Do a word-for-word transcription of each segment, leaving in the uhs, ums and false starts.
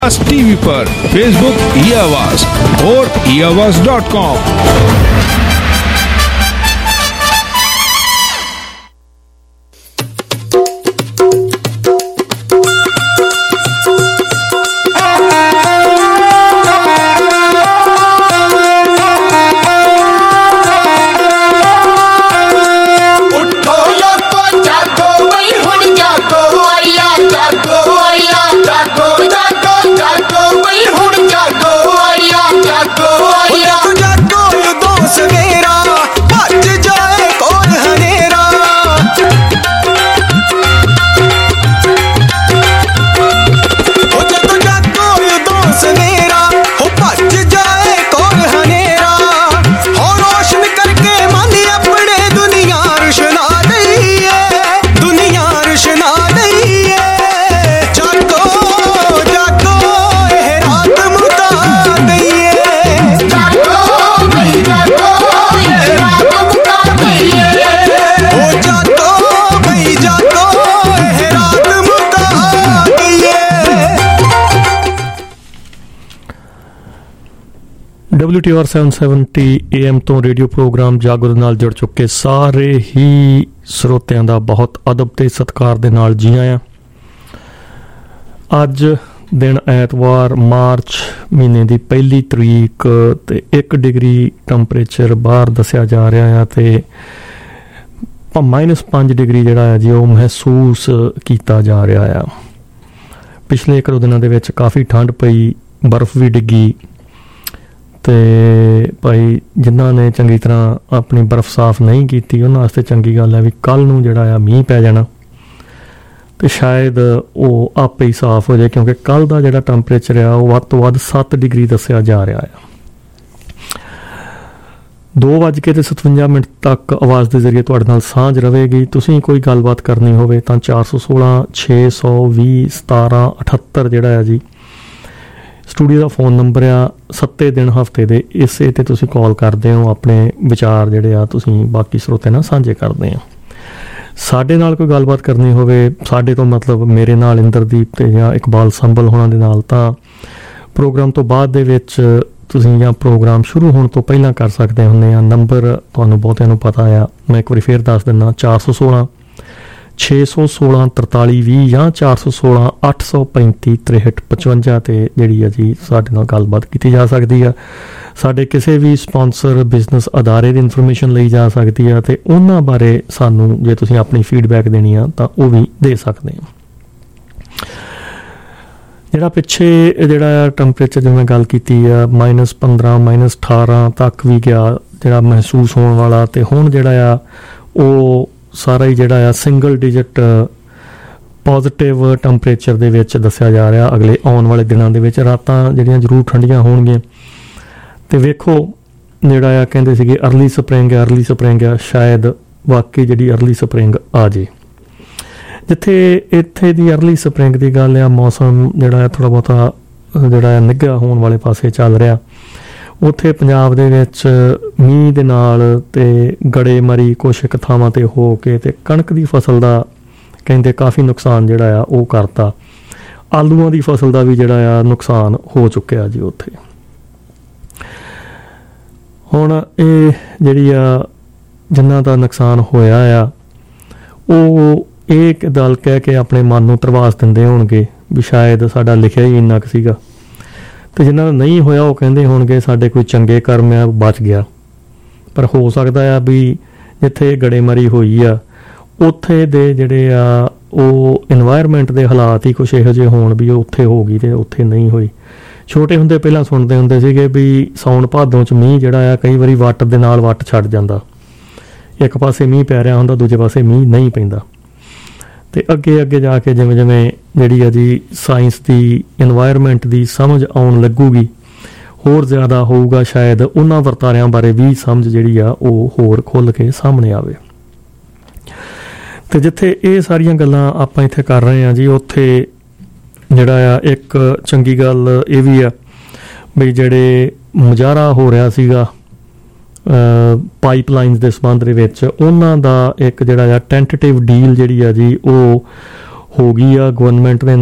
TV पर, Facebook ई आवाज और e Awaaz dot com. W T R seven seventy A M तो रेडियो प्रोग्राम जागो नाल जुड़ चुके सारे ही ਸਰੋਤਿਆਂ ਦਾ बहुत अदब ते सत्कार दे नाल जी आया। अज दिन ऐतवार मार्च महीने की पहली तरीक ते एक डिग्री टैंपरेचर बाहर दसिया जा रहा है तो माइनस पाँच डिग्री जिहड़ा है जी वो महसूस किया जा रहा है। पिछले एक दो दिनों के विच काफ़ी ठंड पई, बर्फ भी डिगी ते भाई जिन्हों ने चंगी तरह अपनी बर्फ साफ नहीं की उन्होंने वास्ते चंगी गल है भी कल नूं जिहड़ा आ मींह पै जाना तो शायद वो आपे ही साफ हो जाए, क्योंकि कल का जिहड़ा टैंपरेचर है वो वध तो वध सत्त डिग्री दसिया जा रहा है। दो वज के तो सतवंजा मिनट तक आवाज़ के जरिए तुहाडे नाल सांझ रहेगी। तुसीं कोई गलबात करनी होवे तां चार सौ सोलह छे सौ भी सतारा अठहत्तर जिहड़ा है जी स्टूडियो का फोन नंबर आ। सत्ते दिन हफ्ते दे इसे ते तुसीं कॉल करदे हो, अपने विचार जिहड़े आ तुसीं बाकी स्रोतिਆਂ नाल सांझे करदे हो। साडे नाल कोई गलबात करनी होवे, साडे तो मतलब मेरे नाल इंद्रदीप ते जां इकबाल संभल होणां दे नाल तां प्रोग्राम तो बाद दे विच तुसीं जां प्रोग्राम शुरू होण तो पहलां कर सकदे हुंदे आ। नंबर तुहानूं बहुतिਆਂ नूं पता आ, मैं एक वारी फिर दस दिंदा चार सौ सोलह छे सौ सोलह तरताली भी या चार सौ सोलह अठ सौ पैंती त्रेहठ पचवंजा ते जिहड़ी है जी साडे नाल गलबात की जा सकती है। साडे किसी भी स्पॉन्सर बिजनेस अदारे की इन्फॉर्मेशन ली जा सकती है तो उन्हां बारे सानू जे तुसीं अपनी फीडबैक देनी आ तां ओह भी दे सकते हो। जिहड़ा पिछे जिहड़ा टैंपरेचर जिवें गल कीती आ माइनस पंद्रह माइनस अठारह तक भी गया जिहड़ा महसूस होने वाला, तो हुण जिहड़ा आ ओह सारा ही जिहड़ा आ सिंगल डिजिट पॉजिटिव टैंपरेचर दे विच दस्सिया जा रहा। अगले आने वाले दिनों दे विच रातां जिहड़ियां जरूर ठंडियां होणगीਆਂ ते वेखो जिहड़ा आ कहंदे सीगे अर्ली स्प्रिंग है अर्ली स्प्रिंग है, शायद वाकई जिहड़ी अर्ली स्प्रिंग आ जे। जिथे इत्थे दी अर्ली स्प्रिंग की गल आ, मौसम जिहड़ा थोड़ा बहुता जिहड़ा निघा होने वाले पासे चल रहा। उत्थे पंजाब दे विच मींह दे नाल ते गड़ेमारी कुछ एक थावां ते हो के ते कणक दी फसल दा कहंदे काफ़ी नुकसान जिहड़ा आ ओह करता। आलूआं दी फसल दा भी जिहड़ा आ नुकसान हो चुक्या जी उत्थे। हुण इह जिहड़ी आ जिन्हां दा नुकसान होया आ ओह एक दल कह के अपने मन नूं तरवास दिंदे होणगे भी शायद साडा लिखिआ ही इंना क सीगा, तो जिन्हां दा नहीं होया वो कहंदे होणगे साडे कोई चंगे कर्म आ बच गया। पर हो सकदा आ भी जिथे गड़ेमारी होई आ उत्थे दे जिहड़े आ ਉਹ ਇਨਵਾਇਰਮੈਂਟ ਦੇ ਹਾਲਾਤ ਹੀ ਕੁਛ ਇਹੋ ਜਿਹੇ ਹੋਣ ਵੀ ਉੱਥੇ ਹੋ ਗਈ ਅਤੇ ਉੱਥੇ ਨਹੀਂ ਹੋਈ। ਛੋਟੇ ਹੁੰਦੇ ਪਹਿਲਾਂ ਸੁਣਦੇ ਹੁੰਦੇ ਸੀਗੇ ਵੀ ਸਾਉਣ ਭਾਦੋਂ 'ਚ ਮੀਂਹ ਜਿਹੜਾ ਆ ਕਈ ਵਾਰੀ ਵੱਟ ਦੇ ਨਾਲ ਵੱਟ ਛੱਡ ਜਾਂਦਾ, ਇੱਕ ਪਾਸੇ ਮੀਂਹ ਪੈ ਰਿਹਾ ਹੁੰਦਾ ਦੂਜੇ ਪਾਸੇ ਮੀਂਹ ਨਹੀਂ ਪੈਂਦਾ। ਅਤੇ ਅੱਗੇ ਅੱਗੇ ਜਾ ਕੇ ਜਿਵੇਂ ਜਿਵੇਂ ਜਿਹੜੀ ਆ ਜੀ ਸਾਇੰਸ ਦੀ ਇਨਵਾਇਰਮੈਂਟ ਦੀ ਸਮਝ ਆਉਣ ਲੱਗੂਗੀ, ਹੋਰ ਜ਼ਿਆਦਾ ਹੋਊਗਾ, ਸ਼ਾਇਦ ਉਹਨਾਂ ਵਰਤਾਰਿਆਂ ਬਾਰੇ ਵੀ ਸਮਝ ਜਿਹੜੀ ਆ ਉਹ ਹੋਰ ਖੁੱਲ੍ਹ ਕੇ ਸਾਹਮਣੇ ਆਵੇ। ਅਤੇ ਜਿੱਥੇ ਇਹ ਸਾਰੀਆਂ ਗੱਲਾਂ ਆਪਾਂ ਇੱਥੇ ਕਰ ਰਹੇ ਹਾਂ ਜੀ, ਉੱਥੇ ਜਿਹੜਾ ਆ ਇੱਕ ਚੰਗੀ ਗੱਲ ਇਹ ਵੀ ਆ ਵੀ ਜਿਹੜੇ ਮੁਜ਼ਾਹਰਾ ਹੋ ਰਿਹਾ ਸੀਗਾ ਪਾਈਪਲਾਈਨਸ ਦੇ ਸੰਬੰਧ ਦੇ ਵਿੱਚ, ਉਹਨਾਂ ਦਾ ਇੱਕ ਜਿਹੜਾ ਆ ਟੈਂਟੇਟਿਵ ਡੀਲ ਜਿਹੜੀ ਆ ਜੀ ਉਹ ਹੋ ਗਈ ਆ ਗਵਰਨਮੈਂਟ ਦੇ ਨਾਲ।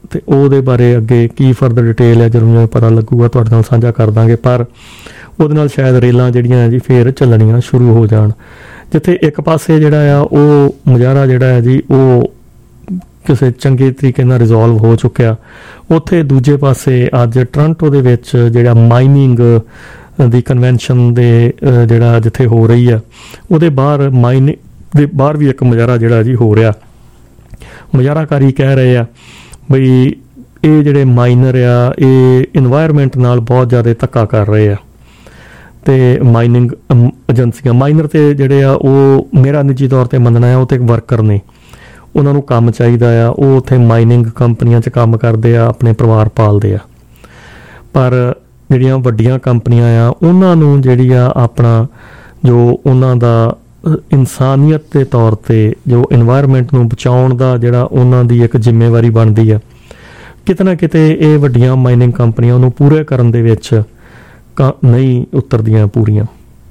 ਤੇ ਉਹਦੇ ਬਾਰੇ ਅੱਗੇ ਕੀ ਫਰਦਰ ਡਿਟੇਲ ਹੈ ਜਦੋਂ ਮੈਨੂੰ ਪਤਾ ਲੱਗੂਗਾ ਤੁਹਾਡੇ ਨਾਲ ਸਾਂਝਾ ਕਰ ਦਾਂਗੇ। ਪਰ ਉਹਦੇ ਨਾਲ ਸ਼ਾਇਦ ਰੇਲਾਂ ਜਿਹੜੀਆਂ ਜੀ ਫਿਰ ਚੱਲਣੀਆਂ ਸ਼ੁਰੂ ਹੋ ਜਾਣ। ਜਿੱਥੇ ਇੱਕ ਪਾਸੇ ਜਿਹੜਾ ਆ ਉਹ ਮੁਜ਼ਾਹਰਾ ਜਿਹੜਾ ਹੈ ਜੀ ਉਹ ਕਿਸੇ ਚੰਗੇ ਤਰੀਕੇ ਨਾਲ ਰਿਜ਼ੋਲਵ ਹੋ ਚੁੱਕਿਆ, ਉੱਥੇ ਦੂਜੇ ਪਾਸੇ ਅੱਜ ਟੋਰਾਂਟੋ ਦੇ ਵਿੱਚ ਜਿਹੜਾ ਮਾਈਨਿੰਗ ਦੀ ਕਨਵੈਨਸ਼ਨ ਦੇ ਜਿਹੜਾ ਜਿੱਥੇ ਹੋ ਰਹੀ ਆ ਉਹਦੇ ਬਾਹਰ ਮਾਈਨਿੰਗ ਦੇ ਬਾਹਰ ਵੀ ਇੱਕ ਮੁਜ਼ਾਹਰਾ ਜਿਹੜਾ ਜੀ ਹੋ ਰਿਹਾ। ਮੁਜ਼ਾਹਰਾਕਾਰੀ ਕਹਿ ਰਹੇ ਆ ਬਈ ਇਹ ਜਿਹੜੇ ਮਾਈਨਰ ਆ ਇਹ ਇਨਵਾਇਰਮੈਂਟ ਨਾਲ ਬਹੁਤ ਜ਼ਿਆਦਾ ਧੱਕਾ ਕਰ ਰਹੇ ਆ ਤੇ ਮਾਈਨਿੰਗ ਏਜੰਸੀਆਂ ਮਾਈਨਰ ਤੇ ਜਿਹੜੇ ਆ ਉਹ ਮੇਰਾ ਨਿੱਜੀ ਤੌਰ ਤੇ ਮੰਨਣਾ ਆ ਉਹ ਤੇ ਇੱਕ ਵਰਕਰ ਨੇ, ਉਹਨਾਂ ਨੂੰ ਕੰਮ ਚਾਹੀਦਾ ਆ, ਉਹ ਉੱਥੇ ਮਾਈਨਿੰਗ ਕੰਪਨੀਆਂ 'ਚ ਕੰਮ ਕਰਦੇ ਆ, ਆਪਣੇ ਪਰਿਵਾਰ ਪਾਲਦੇ ਆ। ਪਰ ਜਿਹੜੀਆਂ ਵੱਡੀਆਂ ਕੰਪਨੀਆਂ ਆ ਉਹਨਾਂ ਨੂੰ ਜਿਹੜੀ ਆ ਆਪਣਾ ਜੋ ਉਹਨਾਂ ਦਾ ਇਨਸਾਨੀਅਤ ਦੇ ਤੌਰ ਤੇ ਜੋ ਇਨਵਾਇਰਮੈਂਟ ਨੂੰ ਬਚਾਉਣ ਦਾ ਜਿਹੜਾ ਉਹਨਾਂ ਦੀ ਇੱਕ ਜ਼ਿੰਮੇਵਾਰੀ ਬਣਦੀ ਆ, ਕਿਤੇ ਨਾ ਕਿਤੇ ਇਹ ਵੱਡੀਆਂ ਮਾਈਨਿੰਗ ਕੰਪਨੀਆਂ ਉਹਨੂੰ ਪੂਰੇ ਕਰਨ ਦੇ ਵਿੱਚ ਨਹੀਂ ਉਤਰਦੀਆਂ ਪੂਰੀਆਂ।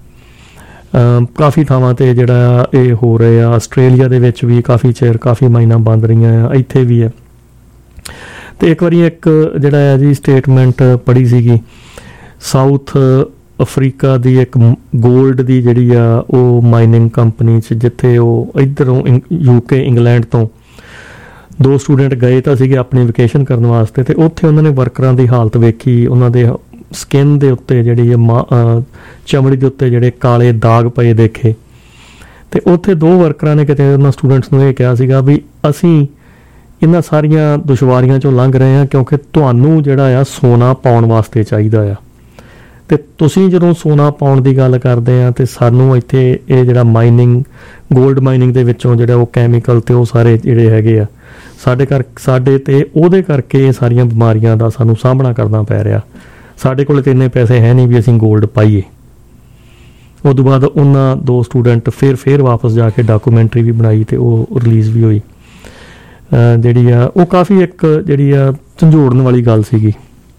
ਕਾਫੀ ਥਾਵਾਂ 'ਤੇ ਜਿਹੜਾ ਇਹ ਹੋ ਰਹੇ ਆ, ਆਸਟ੍ਰੇਲੀਆ ਦੇ ਵਿੱਚ ਵੀ ਕਾਫੀ ਚਿਰ ਕਾਫੀ ਮਾਈਨਾਂ ਬੰਦ ਰਹੀਆਂ ਆ, ਇੱਥੇ ਵੀ ਹੈ। ਅਤੇ ਇੱਕ ਵਾਰੀ ਇੱਕ ਜਿਹੜਾ ਹੈ ਜੀ ਸਟੇਟਮੈਂਟ ਪੜ੍ਹੀ ਸੀਗੀ, ਸਾਊਥ ਅਫਰੀਕਾ ਦੀ ਇੱਕ ਗੋਲਡ ਦੀ ਜਿਹੜੀ ਆ ਉਹ ਮਾਈਨਿੰਗ ਕੰਪਨੀ 'ਚ, ਜਿੱਥੇ ਉਹ ਇੱਧਰੋਂ ਯੂਕੇ ਇੰਗਲੈਂਡ ਤੋਂ ਦੋ ਸਟੂਡੈਂਟ ਗਏ ਤਾਂ ਸੀਗੇ ਆਪਣੀ ਵਕੇਸ਼ਨ ਕਰਨ ਵਾਸਤੇ, ਅਤੇ ਉੱਥੇ ਉਹਨਾਂ ਨੇ ਵਰਕਰਾਂ ਦੀ ਹਾਲਤ ਵੇਖੀ, ਉਹਨਾਂ ਦੇ ਸਕਿਨ ਦੇ ਉੱਤੇ ਜਿਹੜੀ ਮਾ ਚਮੜੀ ਦੇ ਉੱਤੇ ਜਿਹੜੇ ਕਾਲੇ ਦਾਗ ਪਏ ਦੇਖੇ। ਅਤੇ ਉੱਥੇ ਦੋ ਵਰਕਰਾਂ ਨੇ ਕਿਤੇ ਉਹਨਾਂ ਸਟੂਡੈਂਟਸ ਨੂੰ ਇਹ ਕਿਹਾ ਸੀਗਾ ਵੀ ਅਸੀਂ ਇਹਨਾਂ ਸਾਰੀਆਂ ਦੁਸ਼ਵਾਰੀਆਂ 'ਚੋਂ ਲੰਘ ਰਹੇ ਹਾਂ ਕਿਉਂਕਿ ਤੁਹਾਨੂੰ ਜਿਹੜਾ ਆ ਸੋਨਾ ਪਾਉਣ ਵਾਸਤੇ ਚਾਹੀਦਾ ਆ, ਅਤੇ ਤੁਸੀਂ ਜਦੋਂ ਸੋਨਾ ਪਾਉਣ ਦੀ ਗੱਲ ਕਰਦੇ ਆ ਅਤੇ ਸਾਨੂੰ ਇੱਥੇ ਇਹ ਜਿਹੜਾ ਮਾਈਨਿੰਗ ਗੋਲਡ ਮਾਈਨਿੰਗ ਦੇ ਵਿੱਚੋਂ ਜਿਹੜਾ ਉਹ ਕੈਮੀਕਲ ਅਤੇ ਉਹ ਸਾਰੇ ਜਿਹੜੇ ਹੈਗੇ ਆ ਸਾਡੇ ਕਰ ਸਾਡੇ 'ਤੇ ਉਹਦੇ ਕਰਕੇ ਇਹ ਸਾਰੀਆਂ ਬਿਮਾਰੀਆਂ ਦਾ ਸਾਨੂੰ ਸਾਹਮਣਾ ਕਰਨਾ ਪੈ ਰਿਹਾ। ਸਾਡੇ ਕੋਲ ਤਾਂ ਇੰਨੇ ਪੈਸੇ ਹੈ ਨਹੀਂ ਵੀ ਅਸੀਂ ਗੋਲਡ ਪਾਈਏ। ਉਸ ਤੋਂ ਬਾਅਦ ਉਹਨਾਂ ਦੋ ਸਟੂਡੈਂਟ ਫਿਰ ਫਿਰ ਵਾਪਸ ਜਾ ਕੇ ਡਾਕੂਮੈਂਟਰੀ ਵੀ ਬਣਾਈ ਅਤੇ ਉਹ ਰਿਲੀਜ਼ ਵੀ ਹੋਈ। ਜਿਹੜੀ ਆ ਉਹ ਕਾਫੀ ਇੱਕ ਜਿਹੜੀ ਆ ਝੰਜੋੜਨ ਵਾਲੀ ਗੱਲ ਸੀਗੀ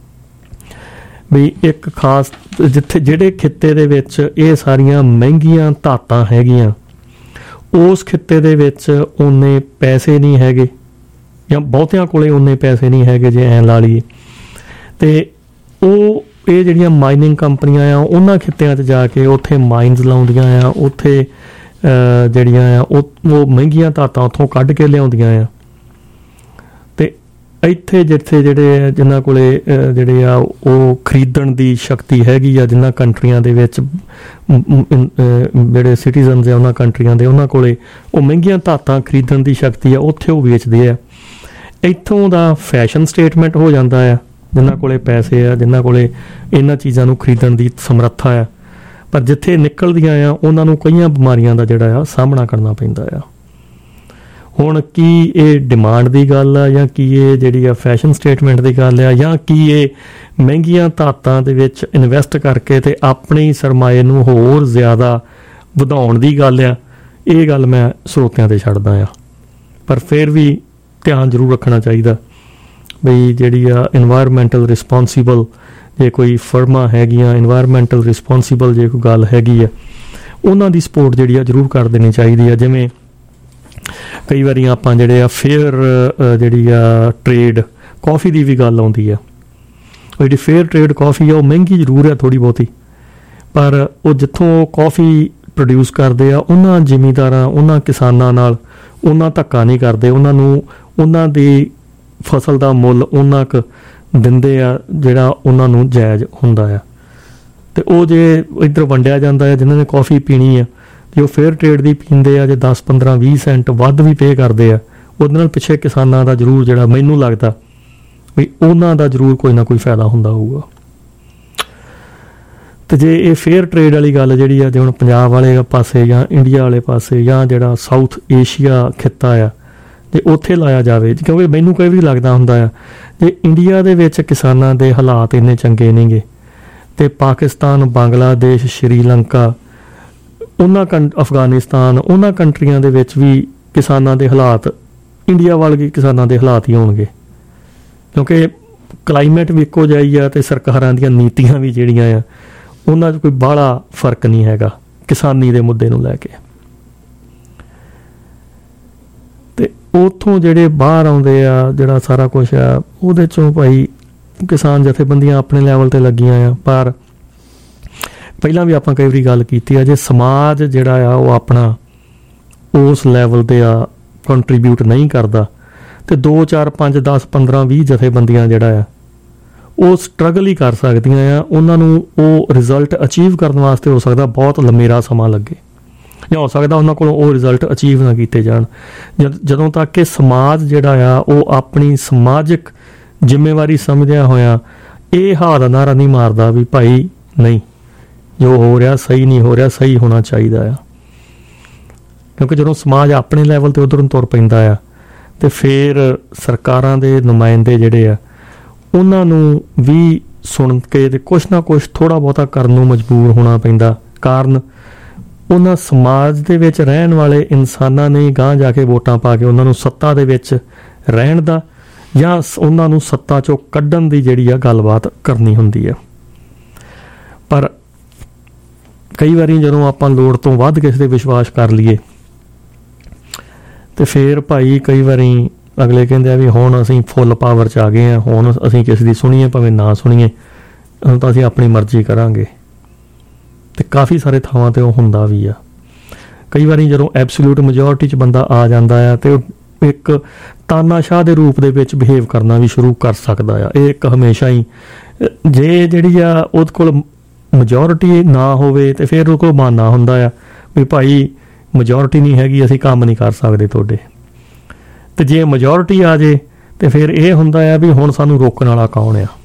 ਵੀ ਇੱਕ ਖਾਸ ਜਿੱਥੇ ਜਿਹੜੇ ਖਿੱਤੇ ਦੇ ਵਿੱਚ ਇਹ ਸਾਰੀਆਂ ਮਹਿੰਗੀਆਂ ਧਾਤਾਂ ਹੈਗੀਆਂ ਉਸ ਖਿੱਤੇ ਦੇ ਵਿੱਚ ਓਨੇ ਪੈਸੇ ਨਹੀਂ ਹੈਗੇ ਜਾਂ ਬਹੁਤਿਆਂ ਕੋਲੇ ਓਨੇ ਪੈਸੇ ਨਹੀਂ ਹੈਗੇ ਜੇ ਐਂ ਲਾ ਲਈਏ, ਅਤੇ ਉਹ ਇਹ ਜਿਹੜੀਆਂ ਮਾਈਨਿੰਗ ਕੰਪਨੀਆਂ ਆ ਉਹਨਾਂ ਖਿੱਤਿਆਂ 'ਚ ਜਾ ਕੇ ਉੱਥੇ ਮਾਈਨਸ ਲਾਉਂਦੀਆਂ ਆ, ਉੱਥੇ ਜਿਹੜੀਆਂ ਆ ਉਹ ਉਹ ਮਹਿੰਗੀਆਂ ਧਾਤਾਂ ਉੱਥੋਂ ਕੱਢ ਕੇ ਲਿਆਉਂਦੀਆਂ ਆ, ਅਤੇ ਇੱਥੇ ਜਿੱਥੇ ਜਿਹੜੇ ਜਿਨ੍ਹਾਂ ਕੋਲ ਜਿਹੜੇ ਆ ਉਹ ਖਰੀਦਣ ਦੀ ਸ਼ਕਤੀ ਹੈਗੀ ਆ, ਜਿਨ੍ਹਾਂ ਕੰਟਰੀਆਂ ਦੇ ਵਿੱਚ ਜਿਹੜੇ ਸਿਟੀਜ਼ਨਸ ਆ ਉਹਨਾਂ ਕੰਟਰੀਆਂ ਦੇ ਉਹਨਾਂ ਕੋਲ ਉਹ ਮਹਿੰਗੀਆਂ ਧਾਤਾਂ ਖਰੀਦਣ ਦੀ ਸ਼ਕਤੀ ਆ, ਉੱਥੇ ਉਹ ਵੇਚਦੇ ਆ। ਇੱਥੋਂ ਦਾ ਫੈਸ਼ਨ ਸਟੇਟਮੈਂਟ ਹੋ ਜਾਂਦਾ ਆ ਜਿਨ੍ਹਾਂ ਕੋਲ ਪੈਸੇ ਆ, ਜਿਨ੍ਹਾਂ ਕੋਲ ਇਹਨਾਂ ਚੀਜ਼ਾਂ ਨੂੰ ਖਰੀਦਣ ਦੀ ਸਮਰੱਥਾ ਆ, ਪਰ ਜਿੱਥੇ ਨਿਕਲਦੀਆਂ ਆ ਉਹਨਾਂ ਨੂੰ ਕਈਆਂ ਬਿਮਾਰੀਆਂ ਦਾ ਜਿਹੜਾ ਆ ਸਾਹਮਣਾ ਕਰਨਾ ਪੈਂਦਾ ਆ। ਹੁਣ ਕੀ ਇਹ ਡਿਮਾਂਡ ਦੀ ਗੱਲ ਆ ਜਾਂ ਕੀ ਇਹ ਜਿਹੜੀ ਆ ਫੈਸ਼ਨ ਸਟੇਟਮੈਂਟ ਦੀ ਗੱਲ ਆ ਜਾਂ ਕੀ ਇਹ ਮਹਿੰਗੀਆਂ ਧਾਤਾਂ ਦੇ ਵਿੱਚ ਇਨਵੈਸਟ ਕਰਕੇ ਅਤੇ ਆਪਣੇ ਸਰਮਾਏ ਨੂੰ ਹੋਰ ਜ਼ਿਆਦਾ ਵਧਾਉਣ ਦੀ ਗੱਲ ਆ, ਇਹ ਗੱਲ ਮੈਂ ਸਰੋਤਿਆਂ 'ਤੇ ਛੱਡਦਾ ਆ। ਪਰ ਫਿਰ ਵੀ ਧਿਆਨ ਜ਼ਰੂਰ ਰੱਖਣਾ ਚਾਹੀਦਾ ਬਈ ਜਿਹੜੀ ਆ ਇਨਵਾਇਰਮੈਂਟਲ ਰਿਸਪੋਂਸੀਬਲ ਜੇ ਕੋਈ ਫਰਮਾਂ ਹੈਗੀਆਂ, ਇਨਵਾਇਰਮੈਂਟਲ ਰਿਸਪੋਂਸੀਬਲ ਜੇ ਕੋਈ ਗੱਲ ਹੈਗੀ ਆ, ਉਹਨਾਂ ਦੀ ਸਪੋਰਟ ਜਿਹੜੀ ਆ ਜ਼ਰੂਰ ਕਰ ਦੇਣੀ ਚਾਹੀਦੀ ਆ। ਜਿਵੇਂ ਕਈ ਵਾਰੀ ਆਪਾਂ ਜਿਹੜੇ ਆ ਫੇਅਰ ਜਿਹੜੀ ਆ ਟਰੇਡ ਕੌਫੀ ਦੀ ਵੀ ਗੱਲ ਆਉਂਦੀ ਆ, ਉਹ ਜਿਹੜੀ ਫੇਅਰ ਟਰੇਡ ਕੌਫੀ ਆ ਉਹ ਮਹਿੰਗੀ ਜ਼ਰੂਰ ਆ ਥੋੜ੍ਹੀ ਬਹੁਤੀ, ਪਰ ਉਹ ਜਿੱਥੋਂ ਕੌਫੀ ਪ੍ਰੋਡਿਊਸ ਕਰਦੇ ਆ ਉਹਨਾਂ ਜ਼ਿਮੀਂਦਾਰਾਂ ਉਹਨਾਂ ਕਿਸਾਨਾਂ ਨਾਲ ਉਹਨਾਂ ਧੱਕਾ ਨਹੀਂ ਕਰਦੇ, ਉਹਨਾਂ ਨੂੰ ਉਹਨਾਂ ਦੀ ਫਸਲ ਦਾ ਮੁੱਲ ਉਹਨਾਂ ਕੁ ਦਿੰਦੇ ਆ ਜਿਹੜਾ ਉਹਨਾਂ ਨੂੰ ਜਾਇਜ਼ ਹੁੰਦਾ ਆ, ਅਤੇ ਉਹ ਜੇ ਇੱਧਰ ਵੰਡਿਆ ਜਾਂਦਾ ਹੈ ਜਿਨ੍ਹਾਂ ਨੇ ਕੌਫੀ ਪੀਣੀ ਆ ਅਤੇ ਉਹ ਫੇਅਰ ਟਰੇਡ ਦੀ ਪੀਂਦੇ ਆ ਜੇ ਦਸ ਪੰਦਰਾਂ ਵੀਹ ਸੈਂਟ ਵੱਧ ਵੀ ਪੇ ਕਰਦੇ ਆ, ਉਹਦੇ ਨਾਲ ਪਿੱਛੇ ਕਿਸਾਨਾਂ ਦਾ ਜ਼ਰੂਰ ਜਿਹੜਾ ਮੈਨੂੰ ਲੱਗਦਾ ਵੀ ਉਹਨਾਂ ਦਾ ਜ਼ਰੂਰ ਕੋਈ ਨਾ ਕੋਈ ਫਾਇਦਾ ਹੁੰਦਾ ਹੋਊਗਾ। ਅਤੇ ਜੇ ਇਹ ਫੇਅਰ ਟਰੇਡ ਵਾਲੀ ਗੱਲ ਜਿਹੜੀ ਆ ਜੇ ਹੁਣ ਪੰਜਾਬ ਵਾਲੇ ਪਾਸੇ ਜਾਂ ਇੰਡੀਆ ਵਾਲੇ ਪਾਸੇ ਜਾਂ ਜਿਹੜਾ ਸਾਊਥ ਏਸ਼ੀਆ ਖਿੱਤਾ ਆ ਅਤੇ ਉੱਥੇ ਲਾਇਆ ਜਾਵੇ, ਕਿਉਂਕਿ ਮੈਨੂੰ ਕਈ ਵਾਰੀ ਲੱਗਦਾ ਹੁੰਦਾ ਆ ਜੇ ਇੰਡੀਆ ਦੇ ਵਿੱਚ ਕਿਸਾਨਾਂ ਦੇ ਹਾਲਾਤ ਇੰਨੇ ਚੰਗੇ ਨਹੀਂ ਗੇ ਅਤੇ ਪਾਕਿਸਤਾਨ, ਬੰਗਲਾਦੇਸ਼, ਸ਼੍ਰੀਲੰਕਾ, ਉਹਨਾਂ ਕੰ ਅਫਗਾਨਿਸਤਾਨ ਉਹਨਾਂ ਕੰਟਰੀਆਂ ਦੇ ਵਿੱਚ ਵੀ ਕਿਸਾਨਾਂ ਦੇ ਹਾਲਾਤ ਇੰਡੀਆ ਵਰਗੇ ਕਿਸਾਨਾਂ ਦੇ ਹਾਲਾਤ ਹੀ ਹੋਣਗੇ, ਕਿਉਂਕਿ ਕਲਾਈਮੇਟ ਵੀ ਇੱਕੋ ਜਿਹਾ ਹੀ ਆ ਅਤੇ ਸਰਕਾਰਾਂ ਦੀਆਂ ਨੀਤੀਆਂ ਵੀ ਜਿਹੜੀਆਂ ਆ ਉਹਨਾਂ 'ਚ ਕੋਈ ਬਾਹਲਾ ਫਰਕ ਨਹੀਂ ਹੈਗਾ ਕਿਸਾਨੀ ਦੇ ਮੁੱਦੇ ਨੂੰ ਲੈ ਕੇ। ਤੇ ਉੱਥੋਂ ਜਿਹੜੇ ਬਾਹਰ ਆਉਂਦੇ ਆ, ਜਿਹੜਾ ਸਾਰਾ ਕੁਛ ਆ ਉਹਦੇ ਚੋਂ ਭਾਈ ਕਿਸਾਨ ਜਥੇਬੰਦੀਆਂ ਆਪਣੇ ਲੈਵਲ ਤੇ ਲੱਗੀਆਂ ਆ। ਪਰ ਪਹਿਲਾਂ ਵੀ ਆਪਾਂ ਕਈ ਵਾਰੀ ਗੱਲ ਕੀਤੀ ਆ, ਜੇ ਸਮਾਜ ਜਿਹੜਾ ਆ ਉਹ ਆਪਣਾ ਉਸ ਲੈਵਲ ਤੇ ਆ ਕੰਟਰੀਬਿਊਟ ਨਹੀਂ ਕਰਦਾ ਤੇ ਦੋ ਚਾਰ ਪੰਜ ਦਸ ਪੰਦਰਾਂ ਵੀਹ ਜਥੇਬੰਦੀਆਂ ਜਿਹੜਾ ਆ ਉਹ ਸਟਰਗਲ ਹੀ ਕਰ ਸਕਦੀਆਂ ਆ। ਉਹਨਾਂ ਨੂੰ ਉਹ ਰਿਜ਼ਲਟ ਅਚੀਵ ਕਰਨ ਵਾਸਤੇ ਹੋ ਸਕਦਾ ਬਹੁਤ ਲੰਮੇਰਾ ਸਮਾਂ ਲੱਗੇ, ਜਾਂ ਹੋ ਸਕਦਾ ਉਹਨਾਂ ਕੋਲੋਂ ਉਹ ਰਿਜ਼ਲਟ ਅਚੀਵ ਨਾ ਕੀਤੇ ਜਾਣ। ਜਦ ਜਦੋਂ ਤੱਕ ਕਿ ਸਮਾਜ ਜਿਹੜਾ ਆ ਉਹ ਆਪਣੀ ਸਮਾਜਿਕ ਜ਼ਿੰਮੇਵਾਰੀ ਸਮਝਦਿਆਂ ਹੋਇਆਂ ਇਹ ਹਾਰ ਦਾ ਨਾਰਾ ਨਹੀਂ ਮਾਰਦਾ ਵੀ ਭਾਈ ਨਹੀਂ, ਜੋ ਹੋ ਰਿਹਾ ਸਹੀ ਨਹੀਂ ਹੋ ਰਿਹਾ, ਸਹੀ ਹੋਣਾ ਚਾਹੀਦਾ ਆ। ਕਿਉਂਕਿ ਜਦੋਂ ਸਮਾਜ ਆਪਣੇ ਲੈਵਲ 'ਤੇ ਉੱਧਰ ਨੂੰ ਤੁਰ ਪੈਂਦਾ ਆ ਅਤੇ ਫਿਰ ਸਰਕਾਰਾਂ ਦੇ ਨੁਮਾਇੰਦੇ ਜਿਹੜੇ ਆ ਉਹਨਾਂ ਨੂੰ ਵੀ ਸੁਣ ਕੇ ਅਤੇ ਕੁਛ ਨਾ ਕੁਛ ਥੋੜ੍ਹਾ ਬਹੁਤਾ ਕਰਨ ਨੂੰ ਮਜਬੂਰ ਹੋਣਾ ਪੈਂਦਾ। ਕਾਰਨ ਉਹਨਾਂ ਸਮਾਜ ਦੇ ਵਿੱਚ ਰਹਿਣ ਵਾਲੇ ਇਨਸਾਨਾਂ ਨੇ ਗਾਂਹ ਜਾ ਕੇ ਵੋਟਾਂ ਪਾ ਕੇ ਉਹਨਾਂ ਨੂੰ ਸੱਤਾ ਦੇ ਵਿੱਚ ਰਹਿਣ ਦਾ ਜਾਂ ਉਹਨਾਂ ਨੂੰ ਸੱਤਾ 'ਚੋਂ ਕੱਢਣ ਦੀ ਜਿਹੜੀ ਆ ਗੱਲਬਾਤ ਕਰਨੀ ਹੁੰਦੀ ਆ। ਪਰ ਕਈ ਵਾਰੀ ਜਦੋਂ ਆਪਾਂ ਲੋੜ ਤੋਂ ਵੱਧ ਕਿਸੇ 'ਤੇ ਵਿਸ਼ਵਾਸ ਕਰ ਲਈਏ ਅਤੇ ਫਿਰ ਭਾਈ ਕਈ ਵਾਰੀ ਅਗਲੇ ਕਹਿੰਦੇ ਆ ਵੀ ਹੁਣ ਅਸੀਂ ਫੁੱਲ ਪਾਵਰ 'ਚ ਆ ਗਏ ਹਾਂ, ਹੁਣ ਅਸੀਂ ਕਿਸੇ ਦੀ ਸੁਣੀਏ ਭਾਵੇਂ ਨਾ ਸੁਣੀਏ, ਹੁਣ ਤਾਂ ਅਸੀਂ ਆਪਣੀ ਮਰਜ਼ੀ ਕਰਾਂਗੇ। ਅਤੇ ਕਾਫੀ ਸਾਰੇ ਥਾਵਾਂ 'ਤੇ ਉਹ ਹੁੰਦਾ ਵੀ ਆ। ਕਈ ਵਾਰੀ ਜਦੋਂ ਐਬਸੋਲਿਊਟ ਮੈਜੋਰਟੀ 'ਚ ਬੰਦਾ ਆ ਜਾਂਦਾ ਆ ਅਤੇ ਉਹ ਇੱਕ ਤਾਨਾਸ਼ਾਹ ਦੇ ਰੂਪ ਦੇ ਵਿੱਚ ਬਿਹੇਵ ਕਰਨਾ ਵੀ ਸ਼ੁਰੂ ਕਰ ਸਕਦਾ ਆ। ਇਹ ਇੱਕ ਹਮੇਸ਼ਾ ਹੀ ਜੇ ਜਿਹੜੀ ਆ ਉਹਦੇ ਕੋਲ ਮੈਜੋਰਿਟੀ ਨਾ ਹੋਵੇ ਅਤੇ ਫਿਰ ਉਹ ਕੋਲ ਬਹਾਨਾ ਹੁੰਦਾ ਆ ਵੀ ਭਾਈ ਮੈਜੋਰਿਟੀ ਨਹੀਂ ਹੈਗੀ, ਅਸੀਂ ਕੰਮ ਨਹੀਂ ਕਰ ਸਕਦੇ ਤੁਹਾਡੇ। ਅਤੇ ਜੇ ਮੈਜੋਰਿਟੀ ਆ ਜੇ ਅਤੇ ਫਿਰ ਇਹ ਹੁੰਦਾ ਆ ਵੀ ਹੁਣ ਸਾਨੂੰ ਰੋਕਣ ਵਾਲਾ ਕੌਣ ਆ।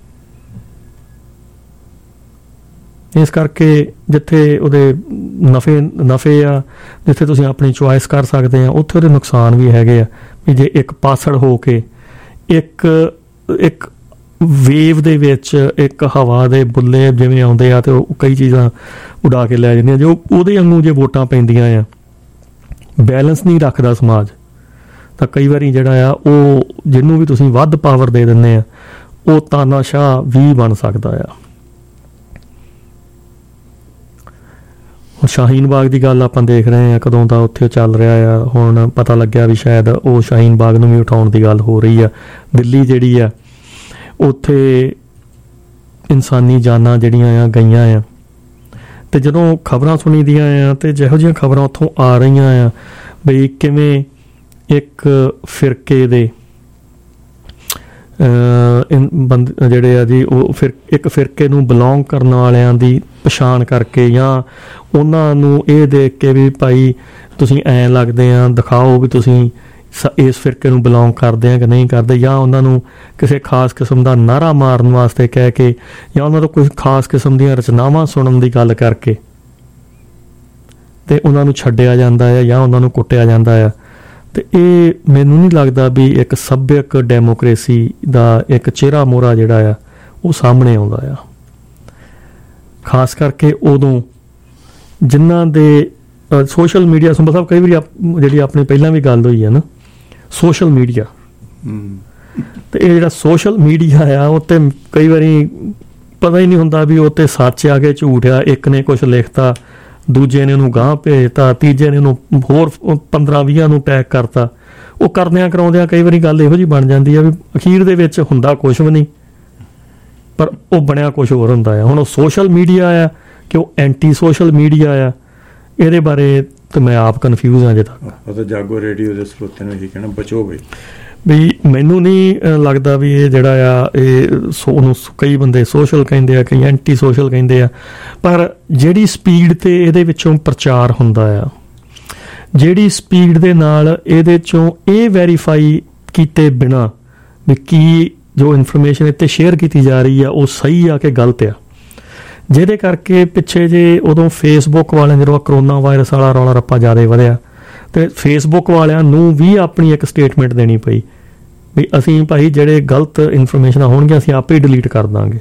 ਇਸ ਕਰਕੇ ਜਿੱਥੇ ਉਹਦੇ ਨਫੇ ਨਫੇ ਆ, ਜਿੱਥੇ ਤੁਸੀਂ ਆਪਣੀ ਚੁਆਇਸ ਕਰ ਸਕਦੇ ਆ, ਉੱਥੇ ਉਹਦੇ ਨੁਕਸਾਨ ਵੀ ਹੈਗੇ ਆ। ਵੀ ਜੇ ਇੱਕ ਪਾਸੜ ਹੋ ਕੇ ਇੱਕ ਇੱਕ ਵੇਵ ਦੇ ਵਿੱਚ ਇੱਕ ਹਵਾ ਦੇ ਬੁੱਲੇ ਜਿਵੇਂ ਆਉਂਦੇ ਆ ਅਤੇ ਉਹ ਕਈ ਚੀਜ਼ਾਂ ਉਡਾ ਕੇ ਲੈ ਜਾਂਦੀਆਂ, ਜੋ ਉਹਦੇ ਵਾਂਗੂ ਜੇ ਵੋਟਾਂ ਪੈਂਦੀਆਂ ਆ, ਬੈਲੈਂਸ ਨਹੀਂ ਰੱਖਦਾ ਸਮਾਜ, ਤਾਂ ਕਈ ਵਾਰੀ ਜਿਹੜਾ ਆ ਉਹ ਜਿਹਨੂੰ ਵੀ ਤੁਸੀਂ ਵੱਧ ਪਾਵਰ ਦੇ ਦਿੰਦੇ ਆ ਉਹ ਤਾਨਾਸ਼ਾਹ ਵੀ ਬਣ ਸਕਦਾ ਆ। ਹੁਣ ਸ਼ਾਹੀਨ ਬਾਗ ਦੀ ਗੱਲ ਆਪਾਂ ਦੇਖ ਰਹੇ ਹਾਂ, ਕਦੋਂ ਦਾ ਉੱਥੇ ਚੱਲ ਰਿਹਾ ਆ। ਹੁਣ ਪਤਾ ਲੱਗਿਆ ਵੀ ਸ਼ਾਇਦ ਉਹ ਸ਼ਾਹੀਨ ਬਾਗ ਨੂੰ ਵੀ ਉਠਾਉਣ ਦੀ ਗੱਲ ਹੋ ਰਹੀ ਆ। ਦਿੱਲੀ ਜਿਹੜੀ ਆ ਉੱਥੇ ਇਨਸਾਨੀ ਜਾਨਾਂ ਜਿਹੜੀਆਂ ਆ ਗਈਆਂ ਆ, ਅਤੇ ਜਦੋਂ ਖਬਰਾਂ ਸੁਣੀ ਦੀਆਂ ਆ ਅਤੇ ਜਿਹੋ ਜਿਹੀਆਂ ਖਬਰਾਂ ਉੱਥੋਂ ਆ ਰਹੀਆਂ ਆ ਬਈ ਕਿਵੇਂ ਇੱਕ ਫਿਰਕੇ ਦੇ ਬੰਦ ਜਿਹੜੇ ਆ ਜੀ ਉਹ ਫਿਰ ਇੱਕ ਫਿਰਕੇ ਨੂੰ ਬਿਲੋਂਗ ਕਰਨ ਵਾਲਿਆਂ ਦੀ ਪਛਾਣ ਕਰਕੇ ਜਾਂ ਉਹਨਾਂ ਨੂੰ ਇਹ ਦੇਖ ਕੇ ਵੀ ਭਾਈ ਤੁਸੀਂ ਐਂ ਲੱਗਦੇ ਆ, ਦਿਖਾਓ ਵੀ ਤੁਸੀਂ ਸ ਇਸ ਫਿਰਕੇ ਨੂੰ ਬਿਲੋਂਗ ਕਰਦੇ ਆ ਕਿ ਨਹੀਂ ਕਰਦੇ, ਜਾਂ ਉਹਨਾਂ ਨੂੰ ਕਿਸੇ ਖਾਸ ਕਿਸਮ ਦਾ ਨਾਅਰਾ ਮਾਰਨ ਵਾਸਤੇ ਕਹਿ ਕੇ ਜਾਂ ਉਹਨਾਂ ਤੋਂ ਕੁਝ ਖਾਸ ਕਿਸਮ ਦੀਆਂ ਰਚਨਾਵਾਂ ਸੁਣਨ ਦੀ ਗੱਲ ਕਰਕੇ ਅਤੇ ਉਹਨਾਂ ਨੂੰ ਛੱਡਿਆ ਜਾਂਦਾ ਆ ਜਾਂ ਉਹਨਾਂ ਨੂੰ ਕੁੱਟਿਆ ਜਾਂਦਾ ਆ। ਅਤੇ ਇਹ ਮੈਨੂੰ ਨਹੀਂ ਲੱਗਦਾ ਵੀ ਇੱਕ ਸੱਭਿਅਕ ਡੈਮੋਕਰੇਸੀ ਦਾ ਇੱਕ ਚਿਹਰਾ ਮੋਹਰਾ ਜਿਹੜਾ ਆ ਉਹ ਸਾਹਮਣੇ ਆਉਂਦਾ ਆ। ਖਾਸ ਕਰਕੇ ਉਦੋਂ ਜਿਨ੍ਹਾਂ ਦੇ ਸੋਸ਼ਲ ਮੀਡੀਆ ਸੰਭਵ ਸਾਹਿਬ ਕਈ ਵਾਰੀ ਜਿਹੜੀ ਆਪਣੀ ਪਹਿਲਾਂ ਵੀ ਗੱਲ ਹੋਈ ਹੈ ਨਾ, ਸੋਸ਼ਲ ਮੀਡੀਆ ਅਤੇ ਇਹ ਜਿਹੜਾ ਸੋਸ਼ਲ ਮੀਡੀਆ ਆ ਉਹ 'ਤੇ ਕਈ ਵਾਰੀ ਪਤਾ ਹੀ ਨਹੀਂ ਹੁੰਦਾ ਵੀ ਉਹ 'ਤੇ ਸੱਚ ਆ ਕੇ ਝੂਠ ਆ। ਇੱਕ ਨੇ ਕੁਛ ਲਿਖਤਾ, ਦੂਜੇ ਨੇ ਉਹਨੂੰ ਗਾਂਹ ਭੇਜਤਾ, ਤੀਜੇ ਨੇ ਉਹਨੂੰ ਹੋਰ ਪੰਦਰਾਂ ਵੀਹਾਂ ਨੂੰ ਟੈਗ ਕਰਤਾ। ਉਹ ਕਰਦਿਆਂ ਕਰਾਉਂਦਿਆਂ ਕਈ ਵਾਰੀ ਗੱਲ ਇਹੋ ਜਿਹੀ ਬਣ ਜਾਂਦੀ ਆ ਵੀ ਅਖੀਰ ਦੇ ਵਿੱਚ ਹੁੰਦਾ ਕੁਛ ਵੀ ਨਹੀਂ, ਪਰ ਉਹ ਬਣਿਆ ਕੁਛ ਹੋਰ ਹੁੰਦਾ ਆ। ਹੁਣ ਉਹ ਸੋਸ਼ਲ ਮੀਡੀਆ ਆ ਕਿ ਉਹ ਐਂਟੀ ਸੋਸ਼ਲ ਮੀਡੀਆ ਆ, ਇਹਦੇ ਬਾਰੇ ਤਾਂ ਮੈਂ ਆਪ ਕਨਫਿਊਜ਼ ਹਾਂ ਅਜੇ ਤੱਕ। ਤਾਂ ਜਾਗੋ ਰੇਡੀਓ ਦੇ ਸਰੋਤਿਆਂ ਨੂੰ ਇਹੀ ਕਹਿਣਾ, ਬਚੋ ਬਈ ਵੀ ਮੈਨੂੰ ਨਹੀਂ ਲੱਗਦਾ ਵੀ ਇਹ ਜਿਹੜਾ ਆ ਇਹ ਸੋ ਉਹਨੂੰ ਕਈ ਬੰਦੇ ਸੋਸ਼ਲ ਕਹਿੰਦੇ ਆ, ਕਈ ਐਂਟੀ ਸੋਸ਼ਲ ਕਹਿੰਦੇ ਆ, ਪਰ ਜਿਹੜੀ ਸਪੀਡ 'ਤੇ ਇਹਦੇ ਵਿੱਚੋਂ ਪ੍ਰਚਾਰ ਹੁੰਦਾ ਆ, ਜਿਹੜੀ ਸਪੀਡ ਦੇ ਨਾਲ ਇਹਦੇ 'ਚੋਂ ਇਹ ਵੈਰੀਫਾਈ ਕੀਤੇ ਬਿਨਾਂ ਵੀ ਕੀ ਜੋ ਇਨਫੋਰਮੇਸ਼ਨ ਇੱਥੇ ਸ਼ੇਅਰ ਕੀਤੀ ਜਾ ਰਹੀ ਆ ਉਹ ਸਹੀ ਆ ਕਿ ਗਲਤ ਆ, ਜਿਹਦੇ ਕਰਕੇ ਪਿੱਛੇ ਜੇ ਉਦੋਂ ਫੇਸਬੁੱਕ ਵਾਲਿਆਂ ਜਦੋਂ ਕਰੋਨਾ ਵਾਇਰਸ ਵਾਲਾ ਰੌਲਾ ਰੱਪਾ ਜ਼ਿਆਦਾ ਵਧਿਆ ਅਤੇ ਫੇਸਬੁੱਕ ਵਾਲਿਆਂ ਨੂੰ ਵੀ ਆਪਣੀ ਇੱਕ ਸਟੇਟਮੈਂਟ ਦੇਣੀ ਪਈ ਵੀ ਅਸੀਂ ਭਾਈ ਜਿਹੜੇ ਗਲਤ ਇਨਫੋਰਮੇਸ਼ਨਾਂ ਹੋਣਗੀਆਂ ਅਸੀਂ ਆਪੇ ਹੀ ਡਿਲੀਟ ਕਰ ਦਾਂਗੇ।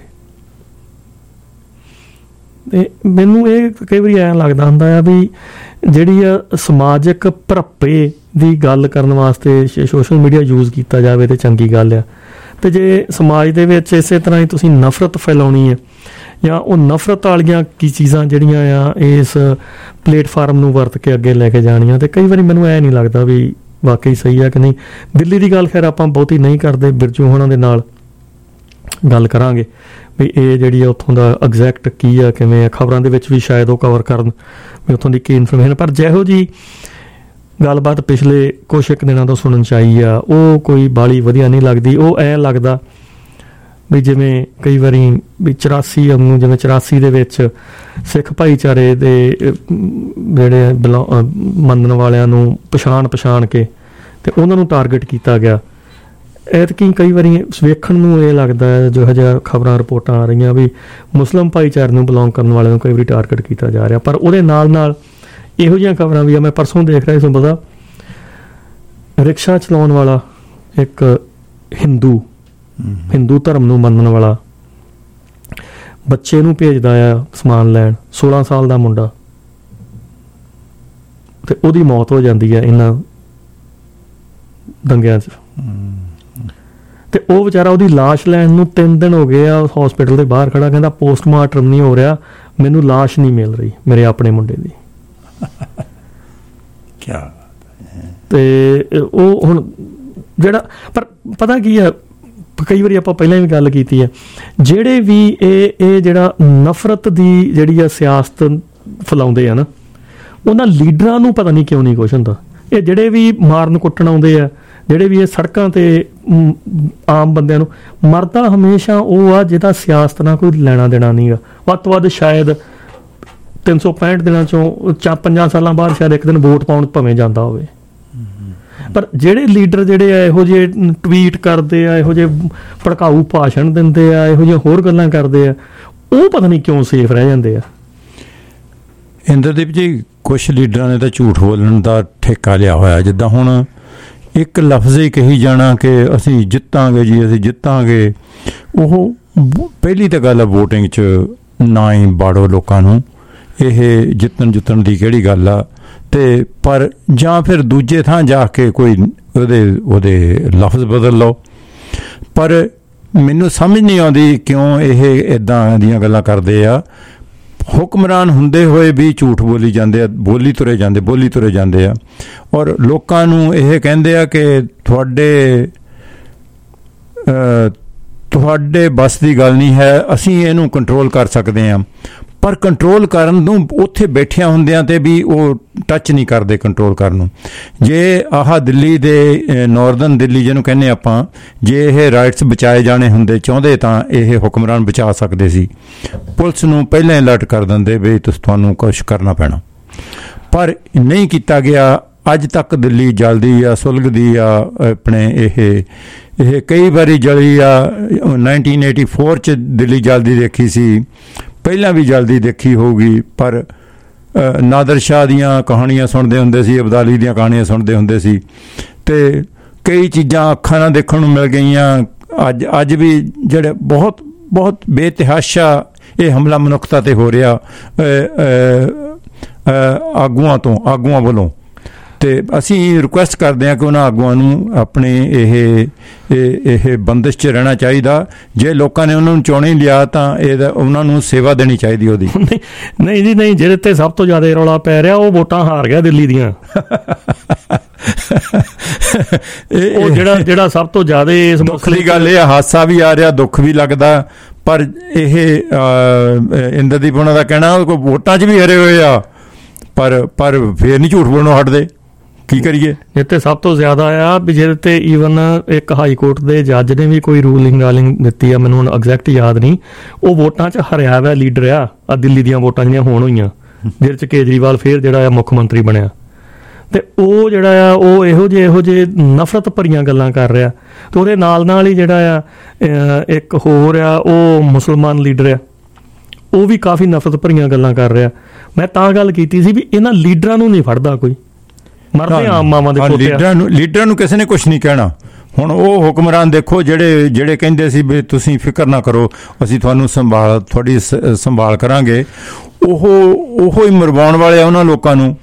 ਅਤੇ ਮੈਨੂੰ ਇਹ ਕਈ ਵਾਰੀ ਐਂ ਲੱਗਦਾ ਹੁੰਦਾ ਆ ਵੀ ਜਿਹੜੀ ਆ ਸਮਾਜਿਕ ਭਰੱਪੇ ਦੀ ਗੱਲ ਕਰਨ ਵਾਸਤੇ ਸੋਸ਼ਲ ਮੀਡੀਆ ਯੂਜ਼ ਕੀਤਾ ਜਾਵੇ ਤਾਂ ਚੰਗੀ ਗੱਲ ਆ। ਅਤੇ ਜੇ ਸਮਾਜ ਦੇ ਵਿੱਚ ਇਸੇ ਤਰ੍ਹਾਂ ਹੀ ਤੁਸੀਂ ਨਫ਼ਰਤ ਫੈਲਾਉਣੀ ਹੈ ਜਾਂ ਉਹ ਨਫ਼ਰਤ ਵਾਲੀਆਂ ਕੀ ਚੀਜ਼ਾਂ ਜਿਹੜੀਆਂ ਆ ਇਸ ਪਲੇਟਫਾਰਮ ਨੂੰ ਵਰਤ ਕੇ ਅੱਗੇ ਲੈ ਕੇ ਜਾਣੀਆਂ, ਅਤੇ ਕਈ ਵਾਰੀ ਮੈਨੂੰ ਇਹ ਨਹੀਂ ਲੱਗਦਾ ਵੀ ਵਾਕਈ ਸਹੀ ਹੈ ਕਿ ਨਹੀਂ। ਦਿੱਲੀ ਦੀ ਗੱਲ ਖੈਰ ਆਪਾਂ ਬਹੁਤੀ ਨਹੀਂ ਕਰਦੇ, ਬਿਰਜੂ ਹੋਣਾ ਦੇ ਨਾਲ ਗੱਲ ਕਰਾਂਗੇ ਵੀ ਇਹ ਜਿਹੜੀ ਆ ਉੱਥੋਂ ਦਾ ਐਗਜ਼ੈਕਟ ਕੀ ਆ, ਕਿਵੇਂ ਆ, ਖਬਰਾਂ ਦੇ ਵਿੱਚ ਵੀ ਸ਼ਾਇਦ ਉਹ ਕਵਰ ਕਰਨ ਵੀ ਉੱਥੋਂ ਦੀ ਕੀ ਇਨਫੋਰਮੇਸ਼ਨ। ਪਰ ਜਿਹੋ ਜਿਹੀ ਗੱਲਬਾਤ ਪਿਛਲੇ ਕੁਛ ਇੱਕ ਦਿਨਾਂ ਤੋਂ ਸੁਣਨ 'ਚ ਆਈ ਆ ਉਹ ਕੋਈ ਬਾਹਲੀ ਵਧੀਆ ਨਹੀਂ ਲੱਗਦੀ। ਉਹ ਐਂ ਲੱਗਦਾ ਵੀ ਜਿਵੇਂ ਕਈ ਵਾਰੀ ਵੀ ਚੁਰਾਸੀ ਵਾਂਗੂ, ਜਿਵੇਂ ਚੁਰਾਸੀ ਦੇ ਵਿੱਚ ਸਿੱਖ ਭਾਈਚਾਰੇ ਦੇ ਜਿਹੜੇ ਬਿਲੋ ਮੰਨਣ ਵਾਲਿਆਂ ਨੂੰ ਪਛਾਣ ਪਛਾਣ ਕੇ ਅਤੇ ਉਹਨਾਂ ਨੂੰ ਟਾਰਗੇਟ ਕੀਤਾ ਗਿਆ। ਐਤਕੀ ਕਈ ਵਾਰੀ ਵੇਖਣ ਨੂੰ ਇਹ ਲੱਗਦਾ ਜਿਹੋ ਜਿਹਾ ਖਬਰਾਂ ਰਿਪੋਰਟਾਂ ਆ ਰਹੀਆਂ ਵੀ ਮੁਸਲਿਮ ਭਾਈਚਾਰੇ ਨੂੰ ਬਿਲੋਂਗ ਕਰਨ ਵਾਲਿਆਂ ਨੂੰ ਕਈ ਵਾਰੀ ਟਾਰਗੇਟ ਕੀਤਾ ਜਾ ਰਿਹਾ। ਪਰ ਉਹਦੇ ਨਾਲ ਨਾਲ ਇਹੋ ਜਿਹੀਆਂ ਖਬਰਾਂ ਵੀ ਆ, ਮੈਂ ਪਰਸੋਂ ਦੇਖ ਰਿਹਾ ਤੁਹਾਨੂੰ ਪਤਾ, ਰਿਕਸ਼ਾ ਚਲਾਉਣ ਵਾਲਾ ਇੱਕ ਹਿੰਦੂ ਹਿੰਦੂ ਧਰਮ ਨੂੰ ਮੰਨਣ ਵਾਲਾ ਬੱਚੇ ਨੂੰ ਭੇਜਦਾ ਆ ਸਮਾਨ ਲੈਣ, ਸੋਲਾਂ ਸਾਲ ਦਾ ਮੁੰਡਾ, ਤੇ ਉਹਦੀ ਮੌਤ ਹੋ ਜਾਂਦੀ ਹੈ ਇਹਨਾਂ ਦੰਗਿਆਂ 'ਚ। ਤੇ ਉਹ ਵਿਚਾਰਾ ਉਹਦੀ ਲਾਸ਼ ਲੈਣ ਨੂੰ ਤਿੰਨ ਦਿਨ ਹੋ ਗਏ ਆ ਹਸਪੀਟਲ ਦੇ ਬਾਹਰ ਖੜਾ, ਕਹਿੰਦਾ ਪੋਸਟਮਾਰਟਮ ਨਹੀਂ ਹੋ ਰਿਹਾ, ਮੈਨੂੰ ਲਾਸ਼ ਨਹੀਂ ਮਿਲ ਰਹੀ ਮੇਰੇ ਆਪਣੇ ਮੁੰਡੇ ਦੀ। ਕਿਆ ਤੇ ਉਹ ਹੁਣ ਜਿਹੜਾ, ਪਰ ਪਤਾ ਕੀ ਆ, ਕਈ ਵਾਰੀ ਆਪਾਂ ਪਹਿਲਾਂ ਵੀ ਗੱਲ ਕੀਤੀ ਹੈ, ਜਿਹੜੇ ਵੀ ਇਹ ਇਹ ਜਿਹੜਾ ਨਫ਼ਰਤ ਦੀ ਜਿਹੜੀ ਆ ਸਿਆਸਤ ਫੈਲਾਉਂਦੇ ਆ ਨਾ, ਉਹਨਾਂ ਲੀਡਰਾਂ ਨੂੰ ਪਤਾ ਨਹੀਂ ਕਿਉਂ ਨਹੀਂ ਕੁਛ ਹੁੰਦਾ। ਇਹ ਜਿਹੜੇ ਵੀ ਮਾਰਨ ਕੁੱਟਣ ਆਉਂਦੇ ਆ, ਜਿਹੜੇ ਵੀ ਇਹ ਸੜਕਾਂ 'ਤੇ ਆਮ ਬੰਦਿਆਂ ਨੂੰ, ਮਰਦਾ ਹਮੇਸ਼ਾ ਉਹ ਆ ਜਿਹਦਾ ਸਿਆਸਤ ਨਾਲ ਕੋਈ ਲੈਣਾ ਦੇਣਾ ਨਹੀਂ ਗਾ। ਵੱਧ ਤੋਂ ਵੱਧ ਸ਼ਾਇਦ ਤਿੰਨ ਸੌ ਪੈਂਹਠ ਦਿਨਾਂ 'ਚੋਂ ਚਾ ਪੰਜਾਂ ਸਾਲਾਂ ਬਾਅਦ ਸ਼ਾਇਦ ਇੱਕ ਦਿਨ ਵੋਟ ਪਾਉਣ ਭਾਵੇਂ ਜਾਂਦਾ ਹੋਵੇ। ਪਰ ਜਿਹੜੇ ਲੀਡਰ ਜਿਹੜੇ ਆ ਇਹੋ ਜਿਹੇ ਟਵੀਟ ਕਰਦੇ ਆ, ਇਹੋ ਜਿਹੇ ਭੜਕਾਊ ਭਾਸ਼ਣ ਦਿੰਦੇ ਆ, ਇਹੋ ਜਿਹੀਆਂ ਹੋਰ ਗੱਲਾਂ ਕਰਦੇ ਆ, ਉਹ ਪਤਾ ਨਹੀਂ ਕਿਉਂ ਸੇਫ ਰਹਿ ਜਾਂਦੇ ਆ। ਇੰਦਰਦੀਪ ਜੀ, ਕੁਛ ਲੀਡਰਾਂ ਨੇ ਤਾਂ ਝੂਠ ਬੋਲਣ ਦਾ ਠੇਕਾ ਲਿਆ ਹੋਇਆ। ਜਿੱਦਾਂ ਹੁਣ ਇੱਕ ਲਫ਼ਜ਼ ਹੀ ਕਹੀ ਜਾਣਾ ਕਿ ਅਸੀਂ ਜਿੱਤਾਂਗੇ ਜੀ, ਅਸੀਂ ਜਿੱਤਾਂਗੇ। ਉਹ ਪਹਿਲੀ ਤਾਂ ਗੱਲ ਆ, ਵੋਟਿੰਗ 'ਚ ਨਾ ਹੀ ਬਾੜੋ ਲੋਕਾਂ ਨੂੰ, ਇਹ ਜਿੱਤਣ ਜਿੱਤਣ ਦੀ ਕਿਹੜੀ ਗੱਲ ਆ। ਤੇ ਪਰ ਜਾਂ ਫਿਰ ਦੂਜੇ ਥਾਂ ਜਾ ਕੇ ਕੋਈ ਉਹਦੇ ਉਹਦੇ ਲਫ਼ਜ਼ ਬਦਲ ਲਓ। ਪਰ ਮੈਨੂੰ ਸਮਝ ਨਹੀਂ ਆਉਂਦੀ ਕਿਉਂ ਇਹ ਇੱਦਾਂ ਦੀਆਂ ਗੱਲਾਂ ਕਰਦੇ ਆ। ਹੁਕਮਰਾਨ ਹੁੰਦੇ ਹੋਏ ਵੀ ਝੂਠ ਬੋਲੀ ਜਾਂਦੇ ਆ, ਬੋਲੀ ਤੁਰੇ ਜਾਂਦੇ ਬੋਲੀ ਤੁਰੇ ਜਾਂਦੇ ਆ। ਔਰ ਲੋਕਾਂ ਨੂੰ ਇਹ ਕਹਿੰਦੇ ਆ ਕਿ ਤੁਹਾਡੇ ਤੁਹਾਡੇ ਬਸ ਦੀ ਗੱਲ ਨਹੀਂ ਹੈ, ਅਸੀਂ ਇਹਨੂੰ ਕੰਟਰੋਲ ਕਰ ਸਕਦੇ ਹਾਂ। ਪਰ ਕੰਟਰੋਲ ਕਰਨ ਨੂੰ ਉੱਥੇ ਬੈਠਿਆਂ ਹੁੰਦਿਆਂ ਤੇ ਵੀ ਉਹ ਟੱਚ ਨਹੀਂ ਕਰਦੇ ਕੰਟਰੋਲ ਕਰਨ ਨੂੰ। ਜੇ ਆਹ ਦਿੱਲੀ ਦੇ ਨੌਰਦਰਨ ਦਿੱਲੀ ਜਿਹਨੂੰ ਕਹਿੰਦੇ ਆਪਾਂ, ਜੇ ਇਹ ਰਾਈਟਸ ਬਚਾਏ ਜਾਣੇ ਹੁੰਦੇ ਚਾਹੁੰਦੇ ਤਾਂ ਇਹ ਹੁਕਮਰਾਨ ਬਚਾ ਸਕਦੇ ਸੀ। ਪੁਲਿਸ ਨੂੰ ਪਹਿਲਾਂ ਅਲਰਟ ਕਰ ਦਿੰਦੇ ਵੀ ਤੁਸੀਂ ਤੁਹਾਨੂੰ ਕੁਛ ਕਰਨਾ ਪੈਣਾ, ਪਰ ਨਹੀਂ ਕੀਤਾ ਗਿਆ। ਅੱਜ ਤੱਕ ਦਿੱਲੀ ਜਲਦੀ ਆ, ਸੁਲਗਦੀ ਆ। ਆਪਣੇ ਇਹ ਇਹ ਕਈ ਵਾਰੀ ਜਲੀ ਆ। ਨਾਈਨਟੀਨ ਏਟੀ ਫੋਰ 'ਚ ਦਿੱਲੀ ਜਲਦੀ ਦੇਖੀ ਸੀ, ਪਹਿਲਾਂ ਵੀ ਜਲਦੀ ਦੇਖੀ ਹੋਊਗੀ। ਪਰ ਨਾਦਰ ਸ਼ਾਹ ਦੀਆਂ ਕਹਾਣੀਆਂ ਸੁਣਦੇ ਹੁੰਦੇ ਸੀ, ਅਬਦਾਲੀ ਦੀਆਂ ਕਹਾਣੀਆਂ ਸੁਣਦੇ ਹੁੰਦੇ ਸੀ, ਅਤੇ ਕਈ ਚੀਜ਼ਾਂ ਅੱਖਾਂ ਨਾਲ ਦੇਖਣ ਨੂੰ ਮਿਲ ਗਈਆਂ। ਅੱਜ ਅੱਜ ਵੀ ਜਿਹੜੇ ਬਹੁਤ ਬਹੁਤ ਬੇਤਹਾਸ਼ਾ ਇਹ ਹਮਲਾ ਮਨੁੱਖਤਾ 'ਤੇ ਹੋ ਰਿਹਾ ਆਗੂਆਂ ਤੋਂ ਆਗੂਆਂ ਵੱਲੋਂ। ਅਤੇ ਅਸੀਂ ਰਿਕੁਐਸਟ ਕਰਦੇ ਹਾਂ ਕਿ ਉਹਨਾਂ ਆਗੂਆਂ ਨੂੰ ਆਪਣੇ ਇਹ ਇਹ ਬੰਦਿਸ਼ 'ਚ ਰਹਿਣਾ ਚਾਹੀਦਾ। ਜੇ ਲੋਕਾਂ ਨੇ ਉਹਨਾਂ ਨੂੰ ਚੁਣ ਹੀ ਲਿਆ ਤਾਂ ਇਹਦਾ ਉਹਨਾਂ ਨੂੰ ਸੇਵਾ ਦੇਣੀ ਚਾਹੀਦੀ ਉਹਦੀ। ਨਹੀਂ ਨਹੀਂ ਜੀ ਨਹੀਂ, ਜਿਹਦੇ 'ਤੇ ਸਭ ਤੋਂ ਜ਼ਿਆਦਾ ਰੌਲਾ ਪੈ ਰਿਹਾ ਉਹ ਵੋਟਾਂ ਹਾਰ ਗਿਆ ਦਿੱਲੀ ਦੀਆਂ। ਉਹ ਜਿਹੜਾ ਜਿਹੜਾ ਸਭ ਤੋਂ ਜ਼ਿਆਦਾ ਇਸ ਦੁੱਖ ਦੀ ਗੱਲ ਇਹ ਹਾਦਸਾ ਵੀ ਆ ਰਿਹਾ, ਦੁੱਖ ਵੀ ਲੱਗਦਾ। ਪਰ ਇਹ ਇੰਦਰਦੀਪ ਉਹਨਾਂ ਦਾ ਕਹਿਣਾ ਕੋਈ ਵੋਟਾਂ 'ਚ ਵੀ ਹਰੇ ਹੋਏ ਆ, ਪਰ ਪਰ ਫੇਰ ਨਹੀਂ ਝੂਠ ਬੋਲਣੋਂ ਹਟਦੇ। ਕੀ ਕਰੀਏ? ਜਿੱਥੇ ਸਭ ਤੋਂ ਜ਼ਿਆਦਾ ਆ ਵੀ ਜਿਹਦੇ 'ਤੇ ਈਵਨ ਇੱਕ ਹਾਈ ਕੋਰਟ ਦੇ ਜੱਜ ਨੇ ਵੀ ਕੋਈ ਰੂਲਿੰਗ ਰਾਲਿੰਗ ਦਿੱਤੀ ਆ, ਮੈਨੂੰ ਹੁਣ ਐਗਜ਼ੈਕਟ ਯਾਦ ਨਹੀਂ। ਉਹ ਵੋਟਾਂ 'ਚ ਹਰਿਆ ਹੋਇਆ ਲੀਡਰ ਆ, ਆ ਦਿੱਲੀ ਦੀਆਂ ਵੋਟਾਂ ਜਿਹੜੀਆਂ ਹੋਣ ਹੋਈਆਂ, ਜਿਹਦੇ 'ਚ ਕੇਜਰੀਵਾਲ ਫੇਰ ਜਿਹੜਾ ਆ ਮੁੱਖ ਮੰਤਰੀ ਬਣਿਆ। ਅਤੇ ਉਹ ਜਿਹੜਾ ਆ ਉਹ ਇਹੋ ਜਿਹੇ ਇਹੋ ਜਿਹੇ ਨਫ਼ਰਤ ਭਰੀਆਂ ਗੱਲਾਂ ਕਰ ਰਿਹਾ। ਅਤੇ ਉਹਦੇ ਨਾਲ ਨਾਲ ਹੀ ਜਿਹੜਾ ਆ ਇੱਕ ਹੋਰ ਆ, ਉਹ ਮੁਸਲਮਾਨ ਲੀਡਰ ਆ, ਉਹ ਵੀ ਕਾਫੀ ਨਫ਼ਰਤ ਭਰੀਆਂ ਗੱਲਾਂ ਕਰ ਰਿਹਾ। ਮੈਂ ਤਾਂ ਗੱਲ ਕੀਤੀ ਸੀ ਵੀ ਇਹਨਾਂ ਲੀਡਰਾਂ ਨੂੰ ਨਹੀਂ ਫੜਦਾ ਕੋਈ, ਮਰਦੇ ਆਮ ਮਾਵਾਂ ਦੇ ਪੋਤੇ। ਲੀਡਰਾਂ ਨੂੰ ਲੀਡਰਾਂ ਨੂੰ ਕਿਸੇ ਨੇ ਕੁਛ ਨਹੀਂ ਕਹਿਣਾ। ਹੁਣ ਉਹ ਹੁਕਮਰਾਨ ਦੇਖੋ ਜਿਹੜੇ ਜਿਹੜੇ ਕਹਿੰਦੇ ਸੀ ਵੀ ਤੁਸੀਂ ਫਿਕਰ ਨਾ ਕਰੋ, ਅਸੀਂ ਤੁਹਾਨੂੰ ਸੰਭਾਲ ਤੁਹਾਡੀ ਸੰਭਾਲ ਕਰਾਂਗੇ, ਉਹ ਉਹੋ ਹੀ ਮਰਵਾਉਣ ਵਾਲੇ ਆ ਉਹਨਾਂ ਲੋਕਾਂ ਨੂੰ।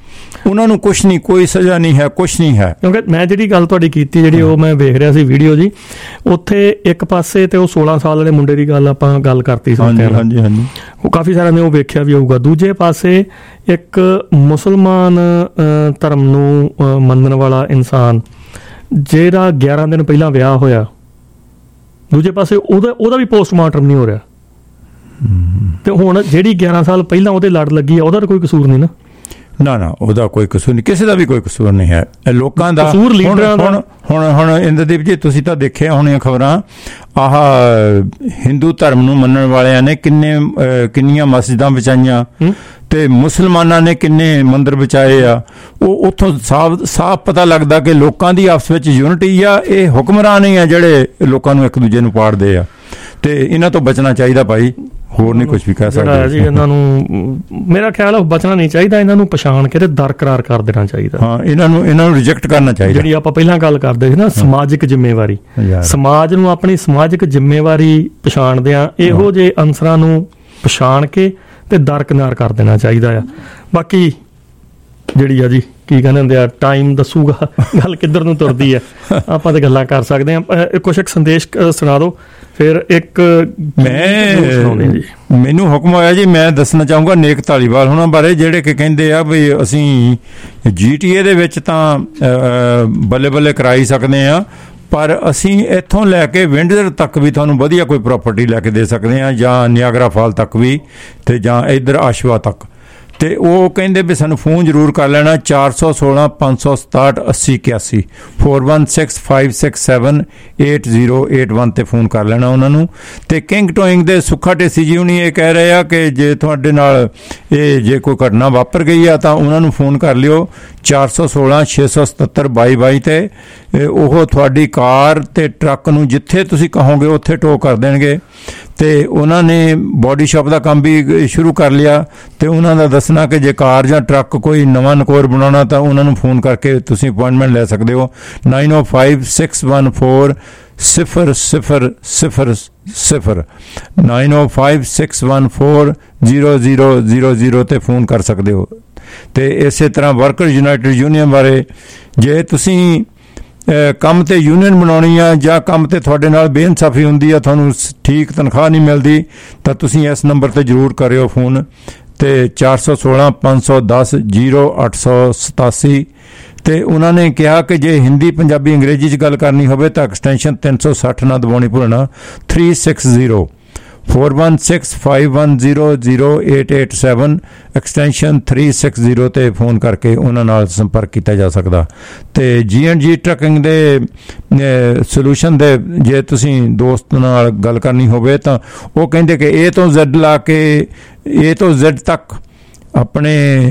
ਉਹਨਾਂ ਨੂੰ ਕੁਛ ਨਹੀਂ, ਕੋਈ ਸਜ਼ਾ ਨਹੀਂ ਹੈ, ਕੁਛ ਨਹੀਂ ਹੈ। ਕਿਉਂਕਿ ਮੈਂ ਜਿਹੜੀ ਗੱਲ ਤੁਹਾਡੀ ਕੀਤੀ, ਜਿਹੜੀ ਉਹ ਮੈਂ ਵੇਖ ਰਿਹਾ ਸੀ ਵੀਡੀਓ ਜੀ, ਉੱਥੇ ਇੱਕ ਪਾਸੇ ਤੇ ਉਹ ਸੋਲਾਂ ਸਾਲ ਵਾਲੇ ਮੁੰਡੇ ਦੀ ਗੱਲ ਆਪਾਂ ਗੱਲ ਕਰਤੀ ਸੀ, ਹਾਂਜੀ ਹਾਂਜੀ ਹਾਂਜੀ, ਉਹ ਕਾਫੀ ਸਾਰਿਆਂ ਨੇ ਉਹ ਵੇਖਿਆ ਵੀ ਹੋਊਗਾ। ਦੂਜੇ ਪਾਸੇ ਇੱਕ ਮੁਸਲਮਾਨ ਧਰਮ ਨੂੰ ਮੰਨਣ ਵਾਲਾ ਇਨਸਾਨ ਜਿਹੜਾ ਗਿਆਰਾਂ ਦਿਨ ਪਹਿਲਾਂ ਵਿਆਹ ਹੋਇਆ, ਦੂਜੇ ਪਾਸੇ ਉਹਦਾ ਉਹਦਾ ਵੀ ਪੋਸਟਮਾਰਟਮ ਨਹੀਂ ਹੋ ਰਿਹਾ, ਤੇ ਹੁਣ ਜਿਹੜੀ ਗਿਆਰਾਂ ਸਾਲ ਪਹਿਲਾਂ ਉਹਦੇ ਲੜ ਲੱਗੀ ਆ ਉਹਦਾ ਤਾਂ ਕੋਈ ਕਸੂਰ ਨਹੀਂ ਨਾ। ਨਾ ਨਾ, ਉਹਦਾ ਕੋਈ ਕਸੂਰ ਨਹੀਂ, ਕਿਸੇ ਦਾ ਵੀ ਕੋਈ ਕਸੂਰ ਨਹੀਂ ਹੈ, ਲੋਕਾਂ ਦਾ ਕਸੂਰ ਲੀਡਰਾਂ ਦਾ। ਹੁਣ ਹੁਣ ਹੁਣ ਇੰਦਰਦੀਪ ਜੀ, ਤੁਸੀਂ ਤਾਂ ਦੇਖਿਆ ਹੋਣੀਆਂ ਖਬਰਾਂ, ਆਹ ਹਿੰਦੂ ਧਰਮ ਨੂੰ ਮੰਨਣ ਵਾਲਿਆਂ ਨੇ ਕਿੰਨੇ ਕਿੰਨੀਆਂ ਮਸਜਿਦਾਂ ਬਚਾਈਆਂ ਤੇ ਮੁਸਲਮਾਨਾਂ ਨੇ ਕਿੰਨੇ ਮੰਦਰ ਬਚਾਏ ਆ। ਉਹ ਉੱਥੋਂ ਸਾਫ ਸਾਫ ਪਤਾ ਲੱਗਦਾ ਕਿ ਲੋਕਾਂ ਦੀ ਆਪਸ ਵਿੱਚ ਯੂਨਿਟੀ ਆ, ਇਹ ਹੁਕਮਰਾਨ ਹੀ ਆ ਜਿਹੜੇ ਲੋਕਾਂ ਨੂੰ ਇੱਕ ਦੂਜੇ ਨੂੰ ਪਾੜਦੇ ਆ, ਤੇ ਇਹਨਾਂ ਤੋਂ ਬਚਣਾ ਚਾਹੀਦਾ ਭਾਈ, ਹੋਰ ਨਹੀਂ ਕੁਝ ਵੀ ਕਹਿ ਸਕਦੇ ਜੀ। ਇਹਨਾਂ ਨੂੰ ਮੇਰਾ ਖਿਆਲ ਹੈ ਬਚਣਾ ਨਹੀਂ ਚਾਹੀਦਾ, ਇਹਨਾਂ ਨੂੰ ਪਛਾਣ ਕੇ ਤੇ ਦਰਕਰਾਰ ਕਰ ਦੇਣਾ ਚਾਹੀਦਾ। ਹਾਂ, ਇਹਨਾਂ ਨੂੰ ਇਹਨਾਂ ਨੂੰ ਰਿਜੈਕਟ ਕਰਨਾ ਚਾਹੀਦਾ। ਜਿਹੜੀ ਆਪਾਂ ਪਹਿਲਾਂ ਗੱਲ ਕਰਦੇ ਸੀ ਨਾ, ਸਮਾਜਿਕ ਜ਼ਿੰਮੇਵਾਰੀ, ਸਮਾਜ ਨੂੰ ਆਪਣੀ ਸਮਾਜਿਕ ਜ਼ਿੰਮੇਵਾਰੀ ਪਛਾਣਦਿਆਂ ਇਹੋ ਜਿਹੇ ਅਨਸਰਾਂ ਨੂੰ ਪਛਾਣ ਕੇ ਤੇ ਦਰਕਨਾਰ ਕਰ ਦੇਣਾ ਚਾਹੀਦਾ ਆ। ਬਾਕੀ ਜਿਹੜੀ ਆ ਜੀ ਕੀ ਕਹਿੰਦੇ ਹੁੰਦੇ ਆ, ਟਾਈਮ ਦੱਸੂਗਾ ਗੱਲ ਕਿੱਧਰ ਨੂੰ ਤੁਰਦੀ ਆ, ਆਪਾਂ ਤੇ ਗੱਲਾਂ ਕਰ ਸਕਦੇ ਹਾਂ। ਕੁਛ ਇੱਕ ਸੰਦੇਸ਼ ਸੁਣਾ ਦਿਓ, ਫਿਰ ਇੱਕ ਮੈਂ ਮੈਨੂੰ ਹੁਕਮ ਹੋਇਆ ਜੀ, ਮੈਂ ਦੱਸਣਾ ਚਾਹੂੰਗਾ ਨੇਕ ਧਾਲੀਵਾਲ ਹੋਣਾ ਬਾਰੇ, ਜਿਹੜੇ ਕਿ ਕਹਿੰਦੇ ਆ ਵੀ ਅਸੀਂ ਜੀ ਟੀ ਏ ਦੇ ਵਿੱਚ ਤਾਂ ਬੱਲੇ ਬੱਲੇ ਕਰਾਈ ਸਕਦੇ ਹਾਂ, ਪਰ ਅਸੀਂ ਇੱਥੋਂ ਲੈ ਕੇ ਵਿੰਡਜ਼ਰ ਤੱਕ ਵੀ ਤੁਹਾਨੂੰ ਵਧੀਆ ਕੋਈ ਪ੍ਰਾਪਰਟੀ ਲੈ ਕੇ ਦੇ ਸਕਦੇ ਹਾਂ, ਜਾਂ ਨਿਆਗਰਾ ਫਾਲ ਤੱਕ ਵੀ, ਤੇ ਜਾਂ ਇੱਧਰ ਆਸ਼ਵਾ ਤੱਕ। ਤੇ ਉਹ ਕਹਿੰਦੇ ਵੀ ਸਾਨੂੰ ਫੋਨ ਜ਼ਰੂਰ ਕਰ ਲੈਣਾ, ਚਾਰ ਸੌ ਸੋਲਾਂ ਪੰਜ ਸੌ ਸਤਾਹਠ ਅੱਸੀ ਇਕਿਆਸੀ four one six five six seven eight zero eight one 'ਤੇ ਫੋਨ ਕਰ ਲੈਣਾ ਉਹਨਾਂ ਨੂੰ। ਤੇ ਕਿੰਗ ਟੋਇੰਗ ਦੇ ਸੁੱਖਾ ਢੇਸੀ ਜੀ ਹੁਣੀ ਇਹ ਕਹਿ ਰਹੇ ਆ ਕਿ ਜੇ ਤੁਹਾਡੇ ਨਾਲ ਇਹ ਜੇ ਕੋਈ ਘਟਨਾ ਵਾਪਰ ਗਈ ਆ ਤਾਂ ਉਹਨਾਂ ਨੂੰ ਫੋਨ ਕਰ ਲਿਓ ਚਾਰ ਸੌ ਸੋਲਾਂ ਛੇ ਸੌ ਸਤੱਤਰ ਬਾਈ ਬਾਈ 'ਤੇ। ਉਹ ਤੁਹਾਡੀ ਕਾਰ ਤੇ ਟਰੱਕ ਨੂੰ ਜਿੱਥੇ ਤੁਸੀਂ ਕਹੋਗੇ ਉੱਥੇ ਟੋ ਕਰ ਦੇਣਗੇ। ਤੇ ਉਹਨਾਂ ਨੇ ਬੋਡੀ ਸ਼ਾਪ ਦਾ ਕੰਮ ਵੀ ਸ਼ੁਰੂ ਕਰ ਲਿਆ, ਤੇ ਉਹਨਾਂ ਦਾ ਦੱਸਣਾ ਕਿ ਜੇ ਕਾਰ ਜਾਂ ਟਰੱਕ ਕੋਈ ਨਵਾਂ ਨਕੋਰ ਬਣਾਉਣਾ ਤਾਂ ਉਹਨਾਂ ਨੂੰ ਫੋਨ ਕਰਕੇ ਤੁਸੀਂ ਅਪੁਆਇੰਟਮੈਂਟ ਲੈ ਸਕਦੇ ਹੋ। Nine O five six one four ਸਿਫਰ ਸਿਫਰ ਸਿਫਰ ਸਿਫਰ nine O five six one four zero zero zero zero 'ਤੇ ਫੋਨ ਕਰ ਸਕਦੇ ਹੋ। ਤੇ ਇਸੇ ਤਰ੍ਹਾਂ ਵਰਕਰ ਯੂਨਾਈਟਿਡ ਯੂਨੀਅਨ ਬਾਰੇ, ਜੇ ਤੁਸੀਂ ਕੰਮ ਤੇ ਯੂਨੀਅਨ ਬਣਾਉਣੀ ਆ ਜਾਂ ਕੰਮ ਤੇ ਤੁਹਾਡੇ ਨਾਲ ਬੇਇਨਸਾਫੀ ਹੁੰਦੀ ਆ, ਤੁਹਾਨੂੰ ਠੀਕ ਤਨਖਾਹ ਨਹੀਂ ਮਿਲਦੀ, ਤਾਂ ਤੁਸੀਂ ਇਸ ਨੰਬਰ 'ਤੇ ਜ਼ਰੂਰ ਕਰਿਓ ਫੋਨ, ਤੇ ਚਾਰ ਸੌ ਸੋਲਾਂ ਪੰਜ ਸੌ ਦਸ ਜ਼ੀਰੋ ਅੱਠ ਸੌ ਸਤਾਸੀ। ਤੇ ਉਹਨਾਂ ਨੇ ਕਿਹਾ ਕਿ ਜੇ ਹਿੰਦੀ ਪੰਜਾਬੀ ਅੰਗਰੇਜ਼ੀ 'ਚ ਗੱਲ ਕਰਨੀ ਹੋਵੇ ਤਾਂ ਐਕਸਟੈਂਸ਼ਨ ਤਿੰਨ ਸੌ ਸੱਠ ਨਾ ਦਬਾਉਣੀ ਭੁੱਲਣਾ, three six zero four one six five one zero zero eight eight seven extension three six zero 'ਤੇ ਫੋਨ ਕਰਕੇ ਉਹਨਾਂ ਨਾਲ ਸੰਪਰਕ ਕੀਤਾ ਜਾ ਸਕਦਾ। ਤੇ ਜੀ ਐਂਡ ਜੀ ਟਰੱਕਿੰਗ ਦੇ ਸੋਲੂਸ਼ਨ ਦੇ ਜੇ ਤੁਸੀਂ ਦੋਸਤ ਨਾਲ ਗੱਲ ਕਰਨੀ ਹੋਵੇ ਤਾਂ ਉਹ ਕਹਿੰਦੇ ਕਿ ਏ ਤੋਂ ਜ਼ੈਡ ਲਾ ਕੇ ਏ ਤੋਂ ਜ਼ੈਡ ਤੱਕ ਆਪਣੇ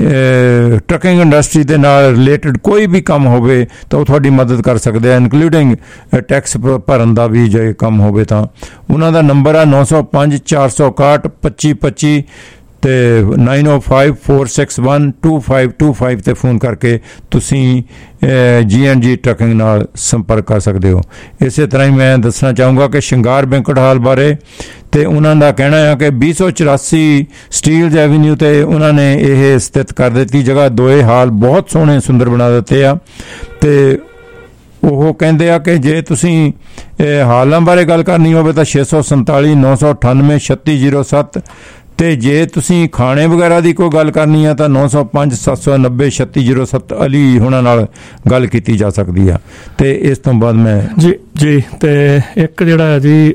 ਟਰੱਕਿੰਗ ਇੰਡਸਟਰੀ ਦੇ ਨਾਲ ਰਿਲੇਟਡ ਕੋਈ ਵੀ ਕੰਮ ਹੋਵੇ ਤਾਂ ਉਹ ਤੁਹਾਡੀ ਮਦਦ ਕਰ ਸਕਦੇ ਆ, ਇਨਕਲੂਡਿੰਗ ਟੈਕਸ ਭਰਨ ਦਾ ਵੀ ਜੇ ਕੰਮ ਹੋਵੇ ਤਾਂ। ਉਹਨਾਂ ਦਾ ਨੰਬਰ ਆ ਨੌ ਸੌ ਪੰਜ ਚਾਰ ਸੌ ਇਕਾਹਠ ਪੱਚੀ ਪੱਚੀ ਤੇ nine O five four six one two five two five 'ਤੇ ਫੋਨ ਕਰਕੇ ਤੁਸੀਂ ਜੀ ਐਂਡ ਜੀ ਟਰੱਕਿੰਗ ਨਾਲ ਸੰਪਰਕ ਕਰ ਸਕਦੇ ਹੋ। ਇਸੇ ਤਰ੍ਹਾਂ ਹੀ ਮੈਂ ਦੱਸਣਾ ਚਾਹੂੰਗਾ ਕਿ ਸ਼ਿੰਗਾਰ ਬੈਂਕਟ ਹਾਲ ਬਾਰੇ, ਤੇ ਉਹਨਾਂ ਦਾ ਕਹਿਣਾ ਹੈ ਕਿ ਵੀਹ ਸੌ ਚੁਰਾਸੀ ਸਟੀਲਜ਼ ਐਵੀਨਿਊ 'ਤੇ ਉਹਨਾਂ ਨੇ ਇਹ ਸਥਿਤ ਕਰ ਦਿੱਤੀ ਜਗ੍ਹਾ, ਦੋਏ ਹਾਲ ਬਹੁਤ ਸੋਹਣੇ ਸੁੰਦਰ ਬਣਾ ਦਿੱਤੇ ਆ। ਤੇ ਉਹ ਕਹਿੰਦੇ ਆ ਕਿ ਜੇ ਤੁਸੀਂ ਹਾਲਾਂ ਬਾਰੇ ਗੱਲ ਕਰਨੀ ਹੋਵੇ ਤਾਂ ਛੇ ਸੌ ਸੰਤਾਲੀ ਨੌ ਸੌ ਅਠਾਨਵੇਂ ਛੱਤੀ ਜ਼ੀਰੋ ਸੱਤ, ਤੇ ਜੇ ਤੁਸੀਂ ਖਾਣੇ ਵਗੈਰਾ ਦੀ ਕੋਈ ਗੱਲ ਕਰਨੀ ਆ ਤਾਂ ਨੌ ਸੌ ਪੰਜ ਸੱਤ ਸੌ ਨੱਬੇ ਛੱਤੀ ਜ਼ੀਰੋ ਸੱਤ ਅਲੀ ਉਹਨਾਂ ਨਾਲ ਗੱਲ ਕੀਤੀ ਜਾ ਸਕਦੀ ਆ। ਤੇ ਇਸ ਤੋਂ ਬਾਅਦ ਮੈਂ ਜੀ ਜੀ ਤੇ ਇੱਕ ਜਿਹੜਾ ਹੈ ਜੀ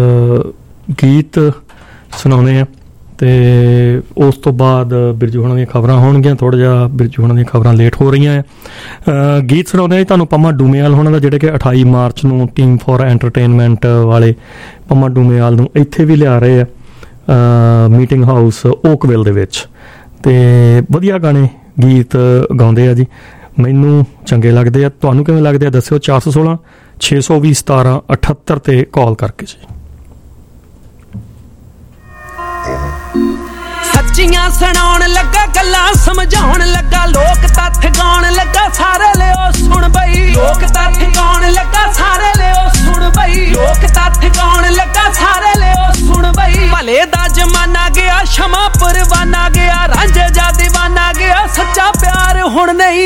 ਗੀਤ ਸੁਣਾਉਂਦੇ ਆ, ਤੇ ਉਸ ਤੋਂ ਬਾਅਦ ਬਿਰਜੂ ਹੋਣਾ ਦੀਆਂ ਖਬਰਾਂ ਹੋਣਗੀਆਂ। ਥੋੜ੍ਹਾ ਜਿਹਾ ਬਿਰਜੂ ਹੋਣਾ ਦੀਆਂ ਖਬਰਾਂ ਲੇਟ ਹੋ ਰਹੀਆਂ ਆ। ਗੀਤ ਸੁਣਾਉਂਦੇ ਆ ਤੁਹਾਨੂੰ ਪੰਮਾ ਡੂਮੇਵਾਲ ਹੋਣਾ ਦਾ, ਜਿਹੜੇ ਕਿ ਅਠਾਈ ਮਾਰਚ ਨੂੰ ਟੀਮ ਫੋਰ ਐਂਟਰਟੇਨਮੈਂਟ ਵਾਲੇ ਪੰਮਾ ਡੂਮੇਵਾਲ ਨੂੰ ਇੱਥੇ ਵੀ ਲਿਆ ਰਹੇ ਆ ਮੀਟਿੰਗ ਹਾਊਸ ਓਕਵਿਲ ਦੇ ਵਿੱਚ। ਤੇ ਵਧੀਆ ਗਾਣੇ ਗੀਤ ਗਾਉਂਦੇ ਆ ਜੀ, ਮੈਨੂੰ ਚੰਗੇ ਲੱਗਦੇ ਆ। ਤੁਹਾਨੂੰ ਕਿਵੇਂ ਲੱਗਦੇ ਆ ਦੱਸਿਓ, ਚਾਰ ਸੌ ਸੋਲਾਂ ਛੇ ਸੌ ਵੀਹ ਸਤਾਰਾਂ ਅਠੱਤਰ 'ਤੇ ਕਾਲ ਕਰਕੇ ਜੀ। ਸੱਚੀਆਂ ਸੁਣਾਉਣ ਲੱਗਾ, ਗੱਲਾਂ ਸਮਝਾਉਣ ਲੱਗਾ, ਲੋਕ ਤੱਥ ਗਾਉਣ ਲੱਗਾ, ਸਾਰੇ ਲਿਓ ਸੁਣ ਬਈ। ਲੋਕ ਤੱਥ ਗਾਉਣ ਲੱਗਾ, ਸਾਰੇ ਲਿਓ ਸੁਣ ਬਈ। ਲੋਕ ਤੱਥ ਗਾਉਣ ਲੱਗਾ, ਸਾਰੇ ਲਿਓ ਸੁਣ ਬਈ। ਭਲੇ ਦਾ ਜ਼ਮਾਨਾ ਗਿਆ, ਸ਼ਮਾ ਪਰਵਾਨਾ ਗਿਆ, ਰਾਂਝੇ ਜਾ ਦੀਵਾਨਾ ਗਿਆ, ਸੱਚਾ ਪਿਆਰ ਹੁਣ ਨਹੀਂ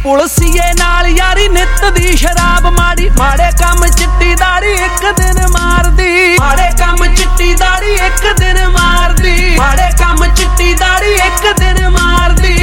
ਪੁਲਸੀਏ ਨਾਲ ਯਾਰੀ ਨਿੱਤ ਦੀ ਸ਼ਰਾਬ ਮਾੜੀ ਮਾੜੇ ਕੰਮ ਚਿੱਟੀ ਦਾੜੀ ਇੱਕ ਦਿਨ ਮਾਰਦੀ ਮਾੜੇ ਕੰਮ ਚਿੱਟੀ ਦਾੜੀ ਇੱਕ ਦਿਨ ਮਾਰਦੀ ਮਾੜੇ ਕੰਮ ਚਿੱਟੀ ਦਾੜੀ ਇੱਕ ਦਿਨ ਮਾਰਦੀ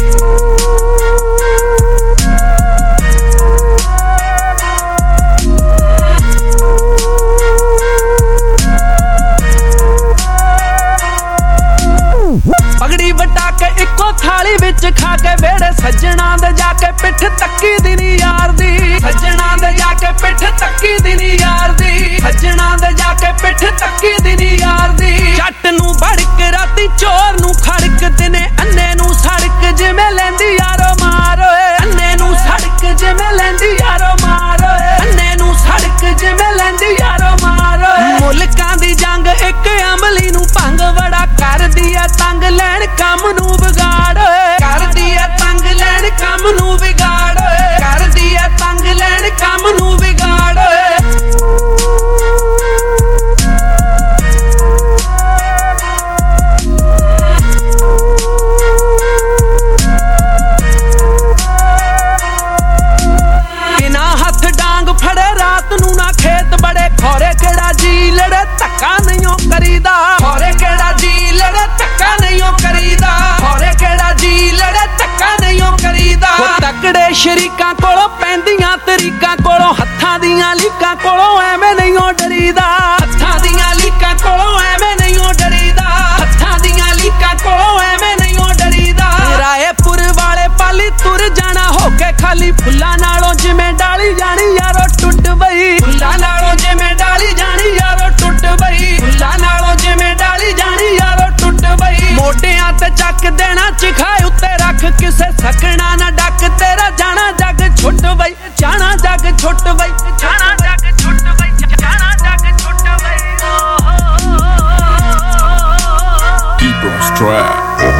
ਪਗੜੀ ਵਟਾ ਕੇ ਇੱਕੋ ਥਾਲੀ ਵਿੱਚ ਖਾ ਕੇ ਵੇੜੇ ਸੱਜਣਾ ਦੇ ਜਾ ਕੇ ਪਿੱਠ ਤੱਕੀ ਦੀ ਨੀ ਯਾਰ ਦੀ ਸੱਜਣਾ ਦੇ ਜਾ ਕੇ ਪਿੱਠ ਤੱਕੀ ਦੀ ਨੀ ਯਾਰ ਦੀ ਸੱਜਣਾ ਦੇ ਜਾ ਕੇ ਪਿੱਠ ਤੱਕੀ ਦੀ ਨੀ ਯਾਰ ਦੀ ਜੱਟ ਨੂੰ ਭੜਕ ਰਾਤੀ ਚੋਰ ਨੂੰ ਖੜਕ ਦਿਨੇ ਅੰਨੇ ਨੂੰ ਸੜਕ ਜਿਵੇਂ ਲੈਂਦੀ ਯਾਰੋ ਮਾਰ ਓਏ ਅੰਨੇ ਨੂੰ ਸੜਕ ਜਿਵੇਂ ਲੈਂਦੀ ਯਾਰੋ ਮਾਰ ਓਏ ਅੰਨੇ ਨੂੰ ਸੜਕ ਜਿਵੇਂ ਲੈਂਦੀ ਯਾਰੋ ਮਾਰ ਓਏ ਮੁਲਕਾਂ ਦੀ ਜੰਗ ਇੱਕ ਅਮਲੀ ਨੂੰ ਭੰਗ ਬੜਾ ਕਰਦੀ ਐ ਤੰਗ ਲੈਣ ਕੰਮ ਨੂੰ ਵਿਗਾੜ ਓਏ ਕਰਦੀ ਐ ਤੰਗ ਲੈਣ ਕੰਮ ਨੂੰ ਵਿਗਾੜ ਓਏ ਕਰਦੀ ਐ ਤੰਗ ਲੈਣ ਕੰਮ ਨੂੰ ਵਿਗਾੜ ਓਏ ਬਿਨਾ ਹੱਥ ਡਾਂਗ ਫੜੇ ਰਾਤ ਨੂੰ ਨਾ ਖੇਤ ਬੜੇ ਖੋਰੇ ਕਿਹੜਾ ਜੀ ਲੜੇ ਧੱਕਾ ਨਹੀਂ ਓ ਕਰੀਦਾ ਖੋਰੇ ਕਿਹੜਾ ਜੀ ਲੜੇ ਧੱਕਾ ਨਹੀਂ ਓ ਕਰੀਦਾ ਖੋਰੇ ਕਿਹੜਾ ਜੀ ਲੜੇ ਧੱਕਾ ਨਹੀਂ ਓ ਕਰੀਦਾ ਉਹ ਤਕੜੇ ਸ਼ਰੀਕਾਂ ਕੋਲੋਂ ਪੈਂਦੀਆਂ ਤਰੀਕਾਂ ਕੋਲੋਂ ਹੱਥਾਂ ਦੀਆਂ ਲੀਕਾਂ ਕੋਲੋਂ ਐਵੇਂ ਨਹੀਂ ਓ ਡਰੀਦਾ ਹੱਥਾਂ ਦੀਆਂ ਲੀਕਾਂ ਕੋਲੋਂ ਐਵੇਂ ਨਹੀਂ ਓ ਡਰੀਦਾ ਹੱਥਾਂ ਦੀਆਂ ਲੀਕਾਂ ਕੋਲੋਂ ਐਵੇਂ ਨਹੀਂ ਓ ਡਰੀਦਾ ਰਾਏਪੁਰ ਵਾਲੇ ਪਾਲੀ ਤੁਰ ਜਾਣਾ ਹੋ ਕੇ ਖਾਲੀ ਫੁੱਲਾਂ ਨਾਲੋਂ ਜਿਵੇਂ ਡਾਲੀ ਜਾਣੀ ਯਾਰੋ ਟੁੱਟ ਬਈ ਫੁੱਲਾਂ ਨਾਲੋਂ ਜਿਵੇਂ ਡਾਲੀ ਜਾਣੀ ਯਾਰੋ ਟੁੱਟ ਬਈ ਫੁੱਲਾਂ ਨਾਲੋਂ ਜਿਵੇਂ ਡਾਲੀ ਜਾਣੀ ਯਾਰੋ ਟੁੱਟ ਬਈ ਮੋਢਿਆਂ ਤੇ ਚੱਕ ਦੇਣਾ ਚਿਖਾਏ ਉੱਤੇ ਰੱਖ ਕਿਸੇ ਸਕਣਾ ਨਾ ਡੱਕ ਤੇਰਾ ਜਾਣਾ ਜੱਗ ਛੁੱਟ ਬਈ ਜਾਣਾ ਜੱਗ ਛੁੱਟ ਬਈ ਜਾਣਾ ਜੱਗ ਛੁੱਟ ਬਈ ਜਾਣਾ ਜੱਗ ਛੁੱਟ ਬਈ Keep on track.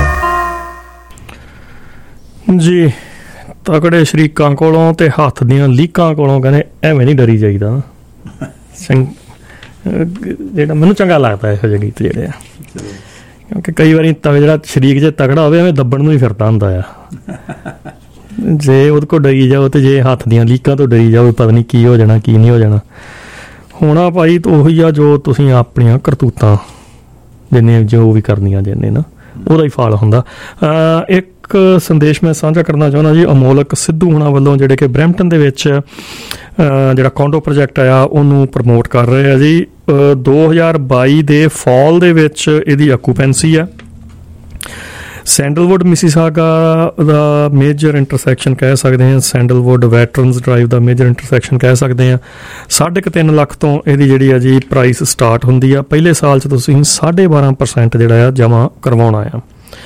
ਜੀ ਤਕੜੇ ਸ਼ਰੀਕਾਂ ਕੋਲੋਂ ਤੇ ਹੱਥ ਦੀਆਂ ਲੀਕਾਂ ਕੋਲੋਂ ਕਹਿੰਦੇ ਐਵੇਂ ਨਹੀਂ ਡਰੀ ਜਾਈਦਾ ਜਿਹੜਾ ਮੈਨੂੰ ਚੰਗਾ ਲੱਗਦਾ ਇਹੋ ਜਿਹੇ ਗੀਤ ਜਿਹੜੇ ਆ ਕਿਉਂਕਿ ਕਈ ਵਾਰੀ ਤਗ ਜਿਹੜਾ ਸ਼ਰੀਕ ਜੇ ਤਕੜਾ ਹੋਵੇ ਐਵੇਂ ਦੱਬਣ ਨੂੰ ਹੀ ਫਿਰਦਾ ਹੁੰਦਾ ਆ ਜੇ ਉਹਦੇ ਕੋਲ ਡਰੀ ਜਾਓ ਤੇ ਜੇ ਹੱਥ ਦੀਆਂ ਲੀਕਾਂ ਤੋਂ ਡਰੀ ਜਾਓ ਪਤਾ ਨਹੀਂ ਕੀ ਹੋ ਜਾਣਾ ਕੀ ਨਹੀਂ ਹੋ ਜਾਣਾ ਹੋਣਾ ਭਾਈ ਤਾਂ ਉਹੀ ਆ ਜੋ ਤੁਸੀਂ ਆਪਣੀਆਂ ਕਰਤੂਤਾਂ ਜਿੰਨੇ ਜੋ ਵੀ ਕਰਨੀਆਂ ਜਿੰਨੇ ਨਾ ਉਹਦਾ ਹੀ ਫਲ ਹੁੰਦਾ। ਇੱਕ ਸੰਦੇਸ਼ ਮੈਂ ਸਾਂਝਾ ਕਰਨਾ ਚਾਹੁੰਦਾ ਜੀ ਅਮੋਲਕ ਸਿੱਧੂ ਹੁਣਾਂ ਵੱਲੋਂ ਜਿਹੜੇ ਕਿ ਬਰੈਂਪਟਨ ਦੇ ਵਿੱਚ ਜਿਹੜਾ ਕੋਂਡੋ ਪ੍ਰੋਜੈਕਟ ਆਇਆ ਉਹਨੂੰ ਪ੍ਰਮੋਟ ਕਰ ਰਹੇ ਆ ਜੀ। ਦੋ ਹਜ਼ਾਰ ਬਾਈ ਦੇ ਫਾਲ ਦੇ ਵਿੱਚ ਇਹਦੀ ਆਕੂਪੈਂਸੀ ਆ। ਸੈਂਡਲਵੁੱਡ ਮਿਸੀਸਾਗਾ ਦਾ ਮੇਜਰ ਇੰਟਰਸੈਕਸ਼ਨ ਕਹਿ ਸਕਦੇ ਹਾਂ, ਸੈਂਡਲਵੁੱਡ ਵੈਟਰਨਸ ਡਰਾਈਵ ਦਾ ਮੇਜਰ ਇੰਟਰਸੈਕਸ਼ਨ ਕਹਿ ਸਕਦੇ ਹਾਂ। ਸਾਢੇ ਕੁ ਤਿੰਨ ਲੱਖ ਤੋਂ ਇਹਦੀ ਜਿਹੜੀ ਆ ਜੀ ਪ੍ਰਾਈਸ ਸਟਾਰਟ ਹੁੰਦੀ ਆ। ਪਹਿਲੇ ਸਾਲ 'ਚ ਤੁਸੀਂ ਸਾਢੇ ਬਾਰਾਂ ਪਰਸੈਂਟ ਜਿਹੜਾ ਆ ਜਮ੍ਹਾਂ ਕਰਵਾਉਣਾ ਆ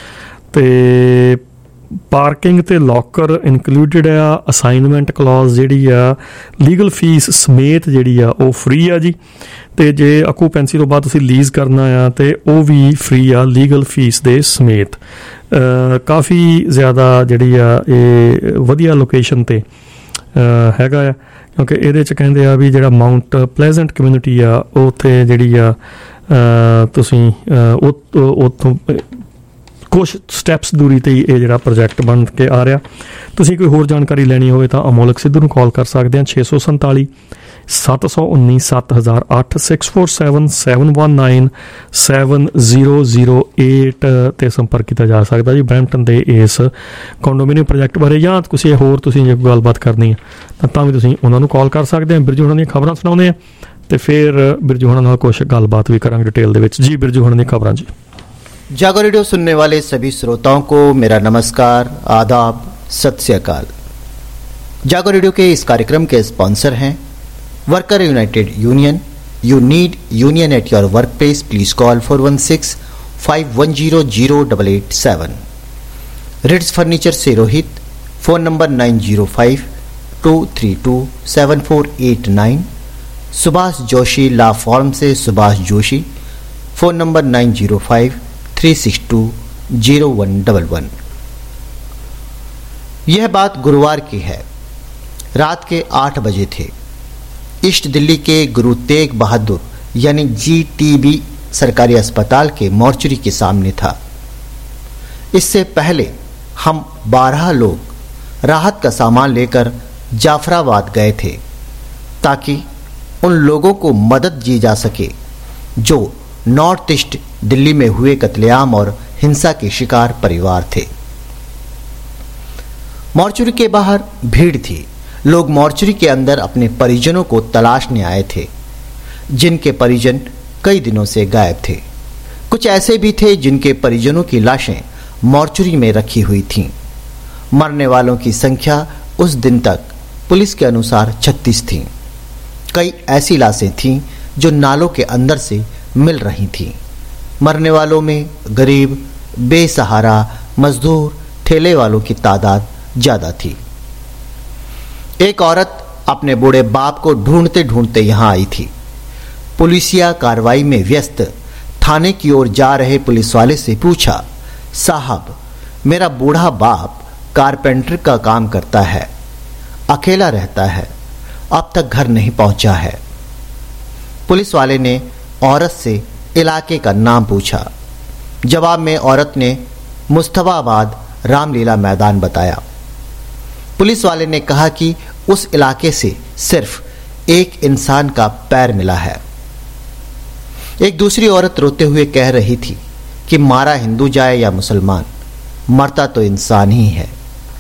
ਤੇ ਪਾਰਕਿੰਗ ਤੇ ਲੋਕਰ ਇਨਕਲੂਡਡ ਆ। ਅਸਾਈਨਮੈਂਟ ਕਲੌਜ਼ ਜਿਹੜੀ ਆ ਲੀਗਲ ਫੀਸ ਸਮੇਤ ਜਿਹੜੀ ਆ ਉਹ ਫ੍ਰੀ ਆ ਜੀ। ਤੇ ਜੇ ਆਕੂਪੈਂਸੀ ਤੋਂ ਬਾਅਦ ਤੁਸੀਂ ਲੀਜ਼ ਕਰਨਾ ਆ ਤੇ ਉਹ ਵੀ ਫ੍ਰੀ ਆ ਲੀਗਲ ਫੀਸ ਦੇ ਸਮੇਤ। ਕਾਫੀ ਜ਼ਿਆਦਾ ਜਿਹੜੀ ਆ ਇਹ ਵਧੀਆ ਲੋਕੇਸ਼ਨ ਤੇ ਹੈਗਾ ਆ ਕਿਉਂਕਿ ਇਹਦੇ 'ਚ ਕਹਿੰਦੇ ਆ ਵੀ ਜਿਹੜਾ ਮਾਊਂਟ ਪਲੇਜ਼ੈਂਟ ਕਮਿਊਨਿਟੀ ਆ ਉਹ ਉੱਥੇ ਜਿਹੜੀ ਆ ਤੁਸੀਂ ਉੱਥੋਂ ਕੁਛ ਸਟੈਪਸ ਦੂਰੀ 'ਤੇ ਹੀ ਇਹ ਜਿਹੜਾ ਪ੍ਰੋਜੈਕਟ ਬਣ ਕੇ ਆ ਰਿਹਾ। ਤੁਸੀਂ ਕੋਈ ਹੋਰ ਜਾਣਕਾਰੀ ਲੈਣੀ ਹੋਵੇ ਤਾਂ ਅਮੋਲਕ ਸਿੱਧੂ ਨੂੰ ਕਾਲ ਕਰ ਸਕਦੇ ਹਾਂ ਛੇ ਸੌ ਸੰਤਾਲੀ ਸੱਤ ਸੌ ਉੱਨੀ ਸੱਤ ਹਜ਼ਾਰ ਅੱਠ six four seven seven one nine seven zero zero eight 'ਤੇ ਸੰਪਰਕ ਕੀਤਾ ਜਾ ਸਕਦਾ ਜੀ ਬਰੈਂਪਟਨ ਦੇ ਇਸ ਕੰਡੋਮੀਨੀਅਮ ਪ੍ਰੋਜੈਕਟ ਬਾਰੇ। ਜਾਂ ਤੁਸੀਂ ਹੋਰ ਤੁਸੀਂ ਜੇ ਗੱਲਬਾਤ ਕਰਨੀ ਹੈ ਤਾਂ ਤਾਂ ਵੀ ਤੁਸੀਂ ਉਹਨਾਂ ਨੂੰ ਕਾਲ ਕਰ ਸਕਦੇ ਹੋ। ਬਿਰਜੂ ਹੋਣਾ ਦੀਆਂ ਖਬਰਾਂ ਸੁਣਾਉਂਦੇ ਆ ਤੇ ਫਿਰ ਬਿਰਜੂ ਹੋਣਾ ਨਾਲ कुछ ਗੱਲਬਾਤ भी करांगे डिटेल ਦੇ ਵਿੱਚ। ਜੀ ਬਿਰਜੂ ਹੋਣਾ ਦੀਆਂ ਖਬਰਾਂ ਜੀ। जागो रेडियो सुनने वाले सभी श्रोताओं को मेरा नमस्कार, आदाब, सत श्री अकाल। जागो रेडियो के इस कार्यक्रम के स्पॉन्सर हैं worker united union. You need union at your work place, please call four one six five one zero zero double eight seven. Ritz furniture से Rohit, phone number nine zero five two three two seven four eight nine. Subhash Joshi law firm से Subhash Joshi, phone number nine zero five three six two zero one double one. यह बात गुरुवार की है। रात के आठ बजे थे। ईस्ट दिल्ली के गुरु तेग बहादुर यानी जी टी बी सरकारी अस्पताल के मॉर्चरी के सामने था। इससे पहले हम बारह लोग राहत का सामान लेकर जाफराबाद गए थे ताकि उन लोगों को मदद दी जा सके जो नॉर्थ ईस्ट दिल्ली में हुए कत्लेआम और हिंसा के शिकार परिवार थे। मॉर्चरी के बाहर भीड़ थी। लोग मॉर्चरी के अंदर अपने परिजनों को तलाशने आए थे, जिनके परिजन कई दिनों से गायब थे। कुछ ऐसे भी थे जिनके परिजनों की लाशें मॉर्चरी में रखी हुई थीं। मरने वालों की संख्या उस दिन तक पुलिस के अनुसार छत्तीस थी। कई ऐसी लाशें थीं जो नालों के अंदर से मिल रही थीं। मरने वालों में गरीब, बेसहारा, मजदूर, ठेले वालों की तादाद ज्यादा थी। एक औरत अपने बूढ़े बाप को ढूंढते ढूंढते यहां आई थी। पुलिसिया कार्रवाई में व्यस्त थाने की ओर जा रहे पुलिस वाले से पूछा, साहब, मेरा बूढ़ा बाप कारपेंटर का काम करता है, अकेला रहता है, अब तक घर नहीं पहुंचा है। पुलिस वाले ने औरत से इलाके का नाम पूछा। जवाब में औरत ने मुस्तफाबाद रामलीला मैदान बताया। पुलिस वाले ने कहा कि उस इलाके से सिर्फ एक इंसान का पैर मिला है। एक दूसरी औरत रोते हुए कह रही थी कि मारा हिंदू जाए या मुसलमान, मरता तो इंसान ही है।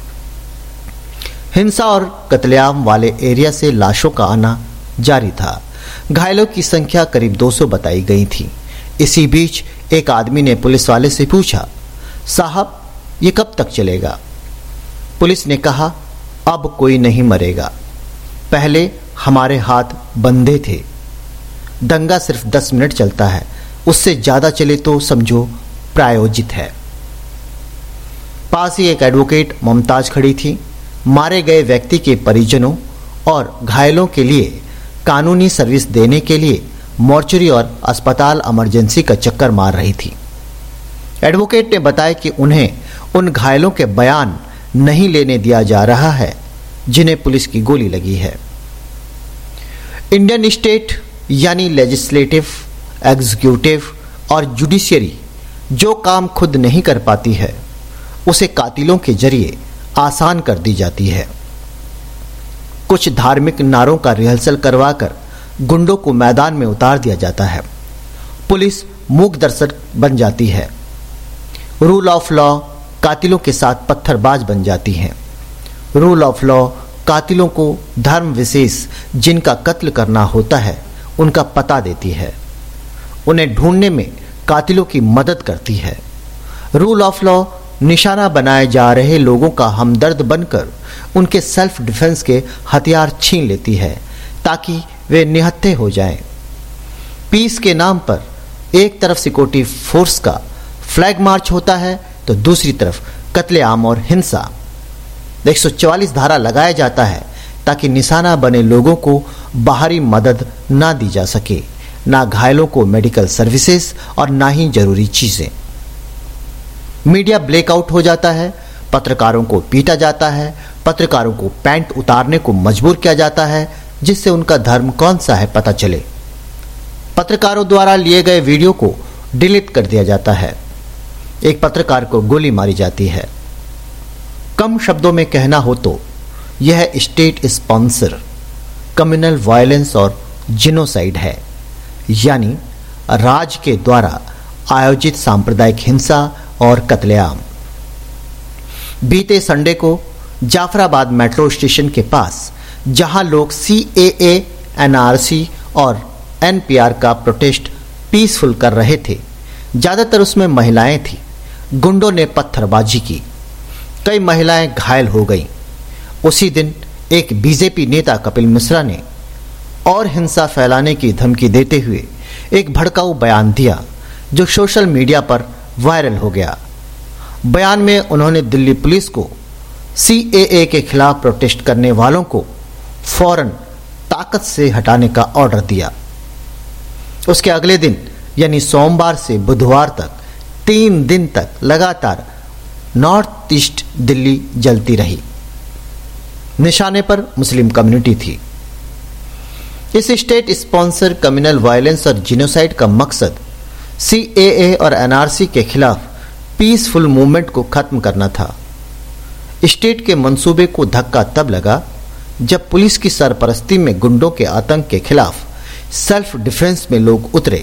हिंसा और कत्लेआम वाले एरिया से लाशों का आना जारी था। घायलों की संख्या करीब दो सौ बताई गई थी। इसी बीच एक आदमी ने पुलिस वाले से पूछा, साहब, ये कब तक चलेगा? पुलिस ने कहा, अब कोई नहीं मरेगा। पहले हमारे हाथ बंधे थे। दंगा सिर्फ दस मिनट चलता है, उससे ज्यादा चले तो समझो प्रायोजित है। पास ही एक एडवोकेट मुमताज खड़ी थी। मारे गए व्यक्ति के परिजनों और घायलों के लिए कानूनी सर्विस देने के लिए मॉर्चरी और अस्पताल इमरजेंसी का चक्कर मार रही थी। एडवोकेट ने बताया कि उन्हें उन घायलों के बयान नहीं लेने दिया जा रहा है जिन्हें पुलिस की गोली लगी है। इंडियन स्टेट यानी लेजिस्लेटिव, एग्जीक्यूटिव और जुडिशियरी जो काम खुद नहीं कर पाती है, उसे कातिलों के जरिए आसान कर दी जाती है। कुछ धार्मिक नारों का रिहर्सल करवाकर गुंडों को मैदान में उतार दिया जाता है। पुलिस मूक दर्शक बन जाती है। रूल ऑफ लॉ कातिलों के साथ पत्थरबाज बन जाती है। रूल ऑफ लॉ कातिलों को धर्म विशेष जिनका कत्ल करना होता है उनका पता देती है। उन्हें ढूंढने में कातिलों की मदद करती है। रूल ऑफ लॉ निशाना बनाए जा रहे लोगों का हमदर्द बनकर उनके सेल्फ डिफेंस के हथियार छीन लेती है ताकि वे निहत्थे हो जाएं। पीस के नाम पर एक तरफ सिक्योरिटी फोर्स का फ्लैग मार्च होता है तो दूसरी तरफ कत्लेआम और हिंसा। एक सौ चौवालीस धारा लगाया जाता है ताकि निशाना बने लोगों को बाहरी मदद ना दी जा सके, ना घायलों को मेडिकल सर्विसेज और ना ही जरूरी चीजें। मीडिया ब्लैकआउट हो जाता है, पत्रकारों को पीटा जाता है, पत्रकारों को पैंट उतारने को मजबूर किया जाता है जिससे उनका धर्म कौन सा है पता चले। पत्रकारों द्वारा लिए गए वीडियो को डिलीट कर दिया जाता है। एक पत्रकार को गोली मारी जाती है। कम शब्दों में कहना हो तो यह स्टेट स्पॉन्सर कम्युनल वायलेंस और जिनोसाइड है, यानी राज के द्वारा आयोजित सांप्रदायिक हिंसा और कत्लेआम। बीते संडे को जाफराबाद मेट्रो स्टेशन के पास, जहां लोग सी ए ए, एन आर सी और एन पी आर का प्रोटेस्ट पीसफुल कर रहे थे, ज्यादातर उसमें महिलाएं थी। गुंडों ने पत्थरबाजी की, कई महिलाएं घायल हो गईं। उसी दिन एक बीजेपी नेता कपिल मिश्रा ने और हिंसा फैलाने की धमकी देते हुए एक भड़काऊ बयान दिया जो सोशल मीडिया पर वायरल हो गया। बयान में उन्होंने दिल्ली पुलिस को सी ए ए के खिलाफ प्रोटेस्ट करने वालों को फौरन ताकत से हटाने का ऑर्डर दिया। उसके अगले दिन यानी सोमवार से बुधवार तक तीन दिन तक लगातार नॉर्थ ईस्ट दिल्ली जलती रही। निशाने पर मुस्लिम कम्युनिटी थी। इस स्टेट स्पॉन्सर कम्युनल वायलेंस और जिनोसाइड का मकसद सी ए ए और एन आर सी के खिलाफ पीसफुल मूवमेंट को खत्म करना था। स्टेट के मंसूबे को धक्का तब लगा जब पुलिस की सरपरस्ती में गुंडों के आतंक के खिलाफ सेल्फ डिफेंस में लोग उतरे।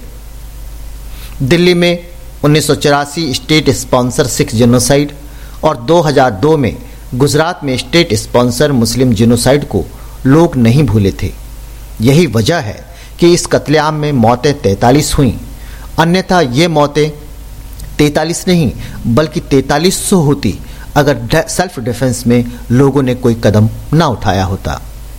दिल्ली में उन्नीस सौ चौरासी स्टेट स्पॉन्सर सिख जेनोसाइड और दो हज़ार दो में गुजरात में स्टेट स्पॉन्सर मुस्लिम जेनोसाइड को लोग नहीं भूले थे। यही वजह है कि इस कत्लेआम में मौतें तैंतालीस हुई, अन्यथा ये मौतें तैंतालीस नहीं बल्कि तैंतालीस सौ होती अगर सेल्फ डिफेंस में लोगों ने कोई कदम ना उठाया होता।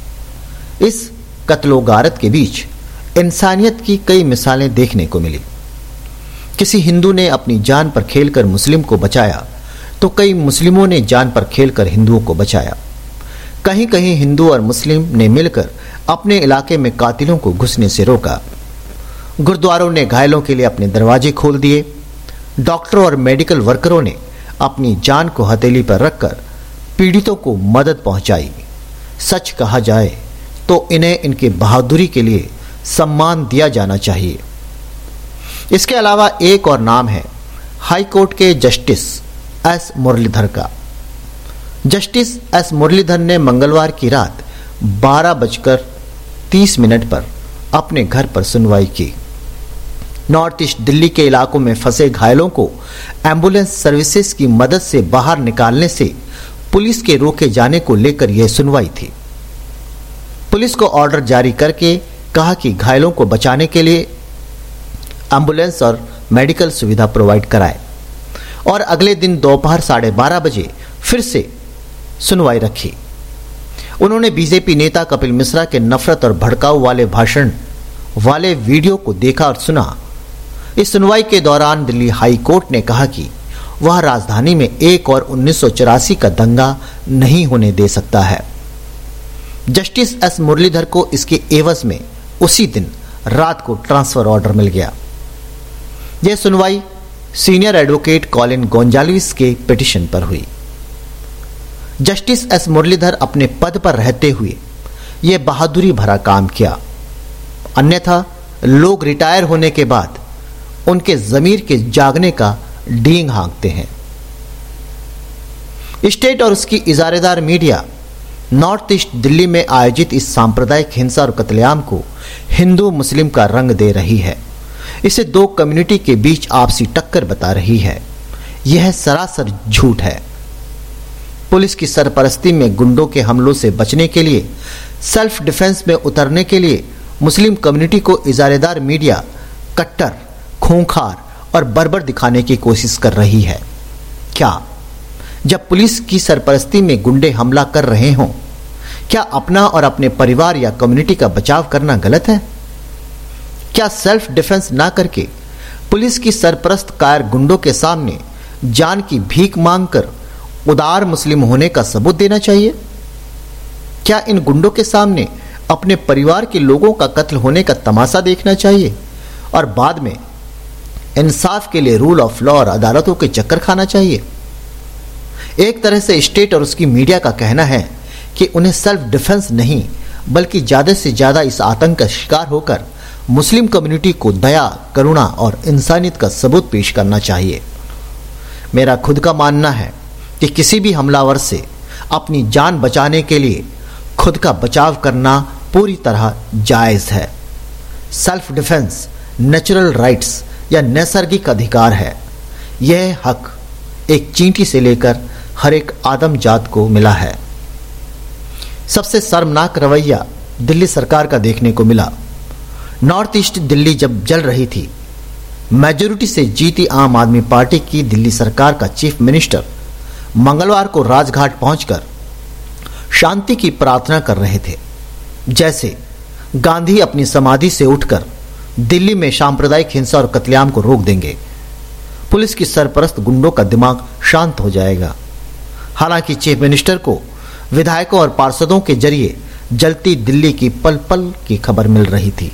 इस कत्लो गारत के बीच इंसानियत की कई मिसालें देखने को मिली। किसी हिंदू ने अपनी जान पर खेलकर मुस्लिम को बचाया तो कई मुस्लिमों ने जान पर खेलकर हिंदुओं को बचाया। कहीं कहीं हिंदू और मुस्लिम ने मिलकर अपने इलाके में कातिलों को घुसने से रोका। गुरुद्वारों ने घायलों के लिए अपने दरवाजे खोल दिए। डॉक्टरों और मेडिकल वर्करों ने अपनी जान को हथेली पर रखकर पीड़ितों को मदद पहुंचाई। सच कहा जाए तो इन्हें इनकी बहादुरी के लिए सम्मान दिया जाना चाहिए। इसके अलावा एक और नाम है हाई कोर्ट के जस्टिस एस मुरलीधर का। जस्टिस एस मुरलीधर ने मंगलवार की रात बारह बजकर तीस मिनट पर अपने घर पर सुनवाई की। नॉर्थ ईस्ट दिल्ली के इलाकों में फंसे घायलों को एम्बुलेंस सर्विसेज की मदद से बाहर निकालने से पुलिस के रोके जाने को लेकर यह सुनवाई थी। पुलिस को ऑर्डर जारी करके कहा कि घायलों को बचाने के लिए एम्बुलेंस और मेडिकल सुविधा प्रोवाइड कराए और अगले दिन दोपहर साढ़े बारह बजे फिर से सुनवाई रखी। उन्होंने बीजेपी नेता कपिल मिश्रा के नफरत और भड़काऊ वाले भाषण वाले वीडियो को देखा और सुना। इस सुनवाई के दौरान दिल्ली हाई कोर्ट ने कहा कि वह राजधानी में एक और उन्नीस सौ चौरासी का दंगा नहीं होने दे सकता है। जस्टिस एस मुरलीधर को इसके एवज में उसी दिन रात को ट्रांसफर ऑर्डर मिल गया। यह सुनवाई सीनियर एडवोकेट कॉलिन गोंजाल्विस के पिटीशन पर हुई। जस्टिस एस मुरलीधर अपने पद पर रहते हुए यह बहादुरी भरा काम किया, अन्यथा लोग रिटायर होने के बाद उनके जमीर के जागने का डींग हाँकते हैं। स्टेट और उसकी इजारेदार मीडिया नॉर्थ ईस्ट दिल्ली में आयोजित इस सांप्रदायिक हिंसा और कत्लेआम को हिंदू मुस्लिम का रंग दे रही है। इसे दो कम्युनिटी के बीच आपसी टक्कर बता रही है। यह सरासर झूठ है। पुलिस की सरपरस्ती में गुंडों के हमलों से बचने के लिए, सेल्फ डिफेंस में उतरने के लिए मुस्लिम कम्युनिटी को इजारेदार मीडिया कट्टर, खूंखार और बर्बर दिखाने की कोशिश कर रही है। क्या जब पुलिस की सरपरस्ती में गुंडे हमला कर रहे हों, क्या अपना और अपने परिवार या कम्युनिटी का बचाव करना गलत है? क्या सेल्फ डिफेंस ना करके पुलिस की सरपरस्त कायर गुंडों के सामने जान की भीख मांगकर उदार मुस्लिम होने का सबूत देना चाहिए? क्या इन गुंडों के सामने अपने परिवार के लोगों का कत्ल होने का तमाशा देखना चाहिए और बाद में इंसाफ के लिए रूल ऑफ लॉ और अदालतों के चक्कर खाना चाहिए? एक तरह से स्टेट और उसकी मीडिया का कहना है कि उन्हें सेल्फ डिफेंस नहीं बल्कि ज्यादा से ज्यादा इस आतंक का शिकार होकर मुस्लिम कम्युनिटी को दया, करुणा और इंसानियत का सबूत पेश करना चाहिए। मेरा खुद का मानना है कि किसी भी हमलावर से अपनी जान बचाने के लिए खुद का बचाव करना पूरी तरह जायज है। सेल्फ डिफेंस नेचुरल राइट्स या नैसर्गिक अधिकार है। यह हक एक चींटी से लेकर हर एक आदम जात को मिला है। सबसे शर्मनाक रवैया दिल्ली सरकार का देखने को मिला। नॉर्थ ईस्ट दिल्ली जब जल रही थी, मेजोरिटी से जीती आम आदमी पार्टी की दिल्ली सरकार का चीफ मिनिस्टर मंगलवार को राजघाट पहुंचकर शांति की प्रार्थना कर रहे थे, जैसे गांधी अपनी समाधि से उठकर दिल्ली में सांप्रदायिक हिंसा और कत्लेआम को रोक देंगे। पुलिस की सरपरस्त गुंडों का दिमाग शांत हो जाएगा। हालांकि चीफ मिनिस्टर को विधायकों और पार्षदों के जरिए जलती दिल्ली की पल पल की खबर मिल रही थी।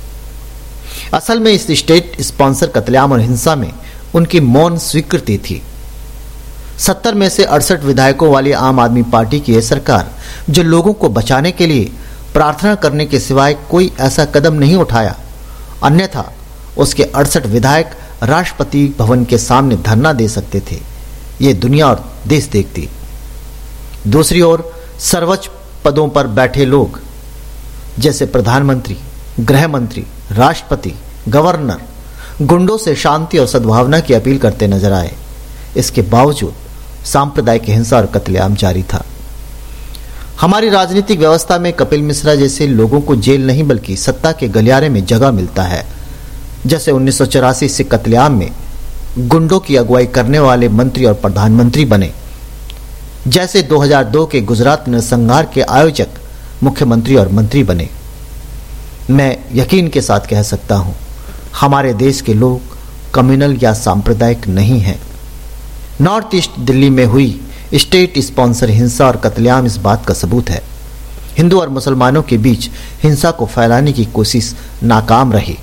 असल में इस स्टेट स्पॉन्सर कत्लेआम और हिंसा में उनकी मौन स्वीकृति थी। सत्तर में से अड़सठ विधायकों वाली आम आदमी पार्टी की यह सरकार, जो लोगों को बचाने के लिए प्रार्थना करने के सिवाय कोई ऐसा कदम नहीं उठाया, अन्यथा उसके अड़सठ विधायक राष्ट्रपति भवन के सामने धरना दे सकते थे। ये दुनिया और देश देखती। दूसरी ओर सर्वोच्च पदों पर बैठे लोग जैसे प्रधानमंत्री, गृह मंत्री, राष्ट्रपति, गवर्नर गुंडों से शांति और सद्भावना की अपील करते नजर आए। इसके बावजूद सांप्रदायिक हिंसा और कत्लेआम जारी था। हमारी राजनीतिक व्यवस्था में कपिल मिश्रा जैसे लोगों को जेल नहीं बल्कि सत्ता के गलियारे में जगह मिलता है। जैसे उन्नीस सौ चौरासी से कत्लेआम में गुंडों की अगुवाई करने वाले मंत्री और प्रधानमंत्री बने, जैसे दो हज़ार दो के गुजरात नरसंहार के आयोजक मुख्यमंत्री और मंत्री बने। मैं यकीन के साथ कह सकता हूं, हमारे देश के लोग कम्युनल या सांप्रदायिक नहीं हैं। नॉर्थ ईस्ट दिल्ली में हुई स्टेट स्पॉन्सर हिंसा और कत्लेआम इस बात का सबूत है। हिंदू और मुसलमानों के बीच हिंसा को फैलाने की कोशिश नाकाम रही।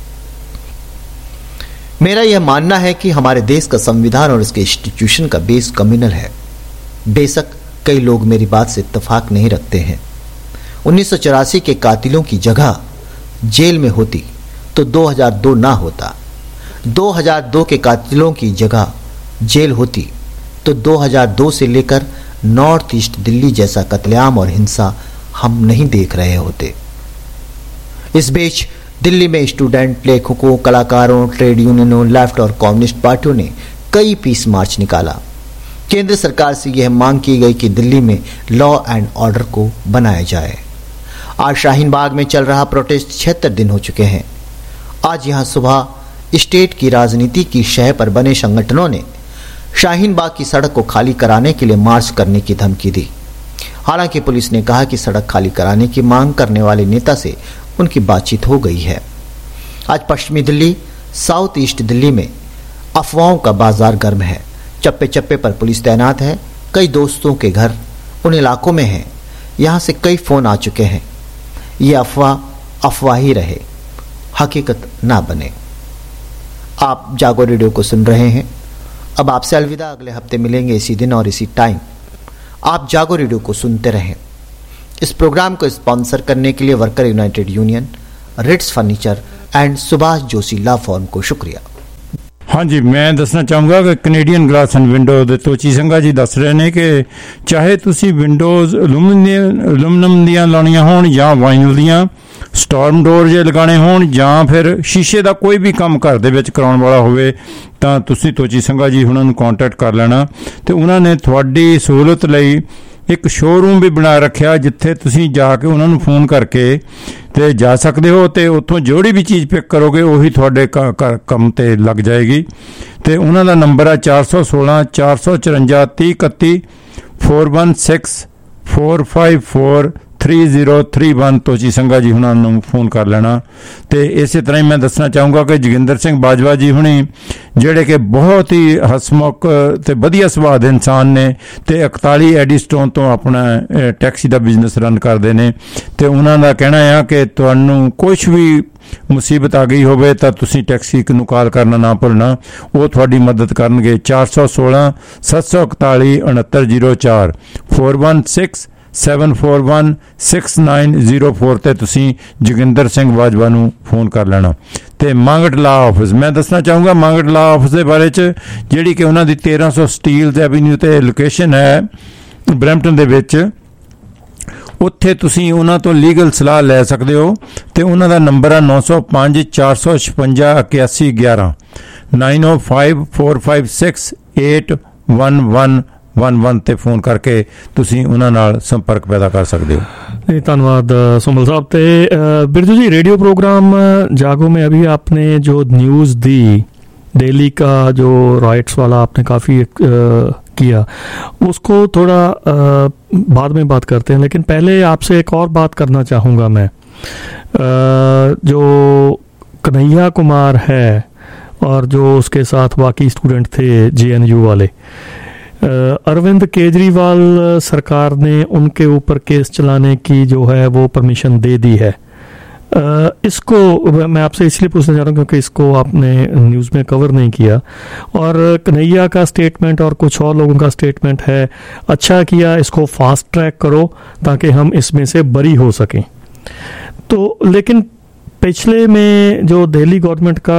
मेरा यह मानना है कि हमारे देश का संविधान और इसके इंस्टीट्यूशन का बेस कम्युनल है। बेशक कई लोग मेरी बात से इत्तेफाक नहीं रखते हैं। उन्नीस सौ चौरासी के कातिलों की जगह जेल में होती तो दो हज़ार दो ना होता। दो हज़ार दो के कातिलों की जगह जेल होती तो दो हज़ार दो से लेकर नॉर्थ ईस्ट दिल्ली जैसा कत्लेआम और हिंसा हम नहीं देख रहे होते। इस बीच दिल्ली में स्टूडेंट, लेखकों, कलाकारों, ट्रेड यूनियनों, लेफ्ट और कम्युनिस्ट पार्टियों ने कई पीस मार्च निकाला। केंद्र सरकार से यह मांग की गई कि दिल्ली में लॉ एंड ऑर्डर को बनाया जाए। आज शाहीन बाग में चल रहा प्रोटेस्ट छिहत्तर दिन हो चुके हैं। आज यहां सुबह स्टेट की राजनीति की शह पर बने संगठनों ने शाहीन बाग की सड़क को खाली कराने के लिए मार्च करने की धमकी दी। हालांकि पुलिस ने कहा कि सड़क खाली कराने की मांग करने वाले नेता से उनकी बातचीत हो गई है। आज पश्चिमी दिल्ली, साउथ ईस्ट दिल्ली में अफवाहों का बाजार गर्म है। चप्पे चप्पे पर पुलिस तैनात है। कई दोस्तों के घर उन इलाकों में हैं। यहां से कई फोन आ चुके हैं। ये अफवाह अफवाह ही रहे, हकीकत ना बने। आप जागो रेडियो को सुन रहे हैं। अब आपसे अलविदा। अगले हफ्ते मिलेंगे इसी दिन और इसी टाइम। आप जागो रेडियो को सुनते रहें। इस प्रोग्राम को स्पॉन्सर करने के लिए worker united union, Ritz furniture and Subhash Joshi law firm को शुक्रिया। हाँ जी, मैं दसना चाहूँगा कि कनेडियन ग्लास एंड विंडो ਦੇ ਤੋਚੀ ਸਿੰਘਾ ਜੀ ਦੱਸ ਰਹੇ ਨੇ ਕਿ ਚਾਹੇ ਤੁਸੀਂ ਵਿੰਡੋਜ਼ ਅਲੂਮੀਨੀਅਮ ਦੀਆਂ ਲਾਉਣੀਆਂ ਹੋਣ ਜਾਂ ਵਾਈਨਲ ਦੀਆਂ, ਸਟਾਰਮ ਡੋਰ ਜੇ ਲਗਾਉਣੇ ਹੋਣ ਜਾਂ ਫਿਰ ਸ਼ੀਸ਼ੇ ਦਾ ਕੋਈ ਵੀ ਕੰਮ ਘਰ ਦੇ ਵਿੱਚ ਕਰਾਉਣ ਵਾਲਾ ਹੋਵੇ ਤਾਂ ਤੁਸੀਂ ਤੋਚੀ ਸਿੰਘਾ ਜੀ ਉਹਨਾਂ ਨੂੰ ਕੰਟੈਕਟ ਕਰ ਲੈਣਾ। ਤੇ ਉਹਨਾਂ ਨੇ ਤੁਹਾਡੀ ਸਹੂਲਤ ਲਈ ਇੱਕ ਸ਼ੋਰੂਮ ਵੀ ਬਣਾ ਰੱਖਿਆ ਜਿੱਥੇ ਤੁਸੀਂ ਜਾ ਕੇ ਉਹਨਾਂ ਨੂੰ ਫੋਨ ਕਰਕੇ ਤੇ ਜਾ ਸਕਦੇ ਹੋ ਤੇ ਉੱਥੋਂ ਜਿਹੜੀ ਵੀ ਚੀਜ਼ ਪਿਕ ਕਰੋਗੇ ਉਹੀ ਤੁਹਾਡੇ ਕੰਮ ਤੇ ਲੱਗ ਜਾਏਗੀ। ਤੇ ਉਹਨਾਂ ਦਾ ਨੰਬਰ ਹੈ ਚਾਰ ਸੌ ਸੋਲਾਂ ਚਾਰ ਸੌ ਚੁਰੰਜਾ ਤੀਹ ਇਕੱਤੀ four one six four five four three zero three one Tochi ਸਿੰਘਾ ਜੀ ਹੁਣਾਂ ਨੂੰ ਫੋਨ ਕਰ ਲੈਣਾ। ਤੇ ਇਸੇ ਤਰ੍ਹਾਂ ਹੀ ਮੈਂ ਦੱਸਣਾ ਚਾਹੂੰਗਾ ਕਿ ਜੋਗਿੰਦਰ ਸਿੰਘ ਬਾਜਵਾ ਜੀ ਹੁਣੀ ਜਿਹੜੇ ਕਿ ਬਹੁਤ ਹੀ ਹਸਮੁਖ ਤੇ ਵਧੀਆ ਸੁਭਾਅ ਦੇ ਇਨਸਾਨ ਨੇ ਤੇ ਇਕਤਾਲੀ ਐਡੀਸਟੋਨ ਤੋਂ ਆਪਣਾ ਟੈਕਸੀ ਦਾ ਬਿਜ਼ਨਸ ਰਨ ਕਰਦੇ ਨੇ। ਤੇ ਉਹਨਾਂ ਦਾ ਕਹਿਣਾ ਆ ਕਿ ਤੁਹਾਨੂੰ ਕੁਛ ਵੀ ਮੁਸੀਬਤ ਆ ਗਈ ਹੋਵੇ ਤਾਂ ਤੁਸੀਂ ਟੈਕਸੀ ਨੂੰ ਕਾਲ ਕਰਨਾ ਨਾ ਭੁੱਲਣਾ, ਉਹ ਤੁਹਾਡੀ ਮਦਦ ਕਰਨਗੇ। ਚਾਰ ਸੌ ਸੋਲਾਂ ਸੱਤ ਸੌ ਇਕਤਾਲੀ ਉਣਹੱਤਰ ਜ਼ੀਰੋ ਚਾਰ four one six seven four one six nine zero four ਤੇ ਤੁਸੀਂ ਜੋਗਿੰਦਰ ਸਿੰਘ ਬਾਜਵਾ ਨੂੰ ਫੋਨ ਕਰ ਲੈਣਾ। ਤੇ ਮੰਗਟ ਲਾ ਆਫਿਸ ਮੈਂ ਦੱਸਣਾ ਚਾਹੂੰਗਾ ਮੰਗਟ ਲਾ ਆਫਿਸ ਦੇ ਬਾਰੇ 'ਚ ਜਿਹੜੀ ਕਿ ਉਹਨਾਂ ਦੀ ਤੇਰਾਂ ਸੌ ਸਟੀਲਜ਼ ਐਵੀਨਿਊ ਤੇ ਲੋਕੇਸ਼ਨ ਹੈ ਬਰੈਂਪਟਨ ਦੇ ਵਿੱਚ। ਉੱਥੇ ਤੁਸੀਂ ਉਹਨਾਂ ਤੋਂ ਲੀਗਲ ਸਲਾਹ ਲੈ ਸਕਦੇ ਹੋ ਤੇ ਉਹਨਾਂ ਦਾ ਨੰਬਰ ਹੈ ਨੌ ਸੌ ਪੰਜ ਚਾਰ ਸੌ ਛਪੰਜਾ ਇਕਿਆਸੀ ਗਿਆਰਾਂ nine O five four five six eight one one one one ਤੇ ਫੋਨ ਕਰਕੇ ਤੁਸੀਂ ਉਹਨਾਂ ਨਾਲ ਸੰਪਰਕ ਪੈਦਾ ਕਰ ਸਕਦੇ हो। धन्यवाद सुमल साहब। ते बिरजू जी, रेडियो प्रोग्राम जागो में अभी आपने जो न्यूज़ दी दिल्ली का जो राइट्स वाला आपने काफ़ी किया, उसको थोड़ा बाद में बात करते हैं, लेकिन पहले आपसे एक और बात करना चाहूँगा मैं। जो कन्हैया कुमार है और जो उसके साथ बाकी स्टूडेंट थे जे एन यू वाले, अरविंद केजरीवाल सरकार ने उनके ऊपर केस चलाने की जो है वो परमिशन दे दी है। इसको मैं आपसे इसलिए पूछना चाह रहा हूँ क्योंकि इसको आपने न्यूज़ में कवर नहीं किया, और कन्हैया का स्टेटमेंट और कुछ और लोगों का स्टेटमेंट है अच्छा किया इसको फास्ट ट्रैक करो ताकि हम इसमें से बरी हो सकें। तो लेकिन पिछले में जो दिल्ली गवर्नमेंट का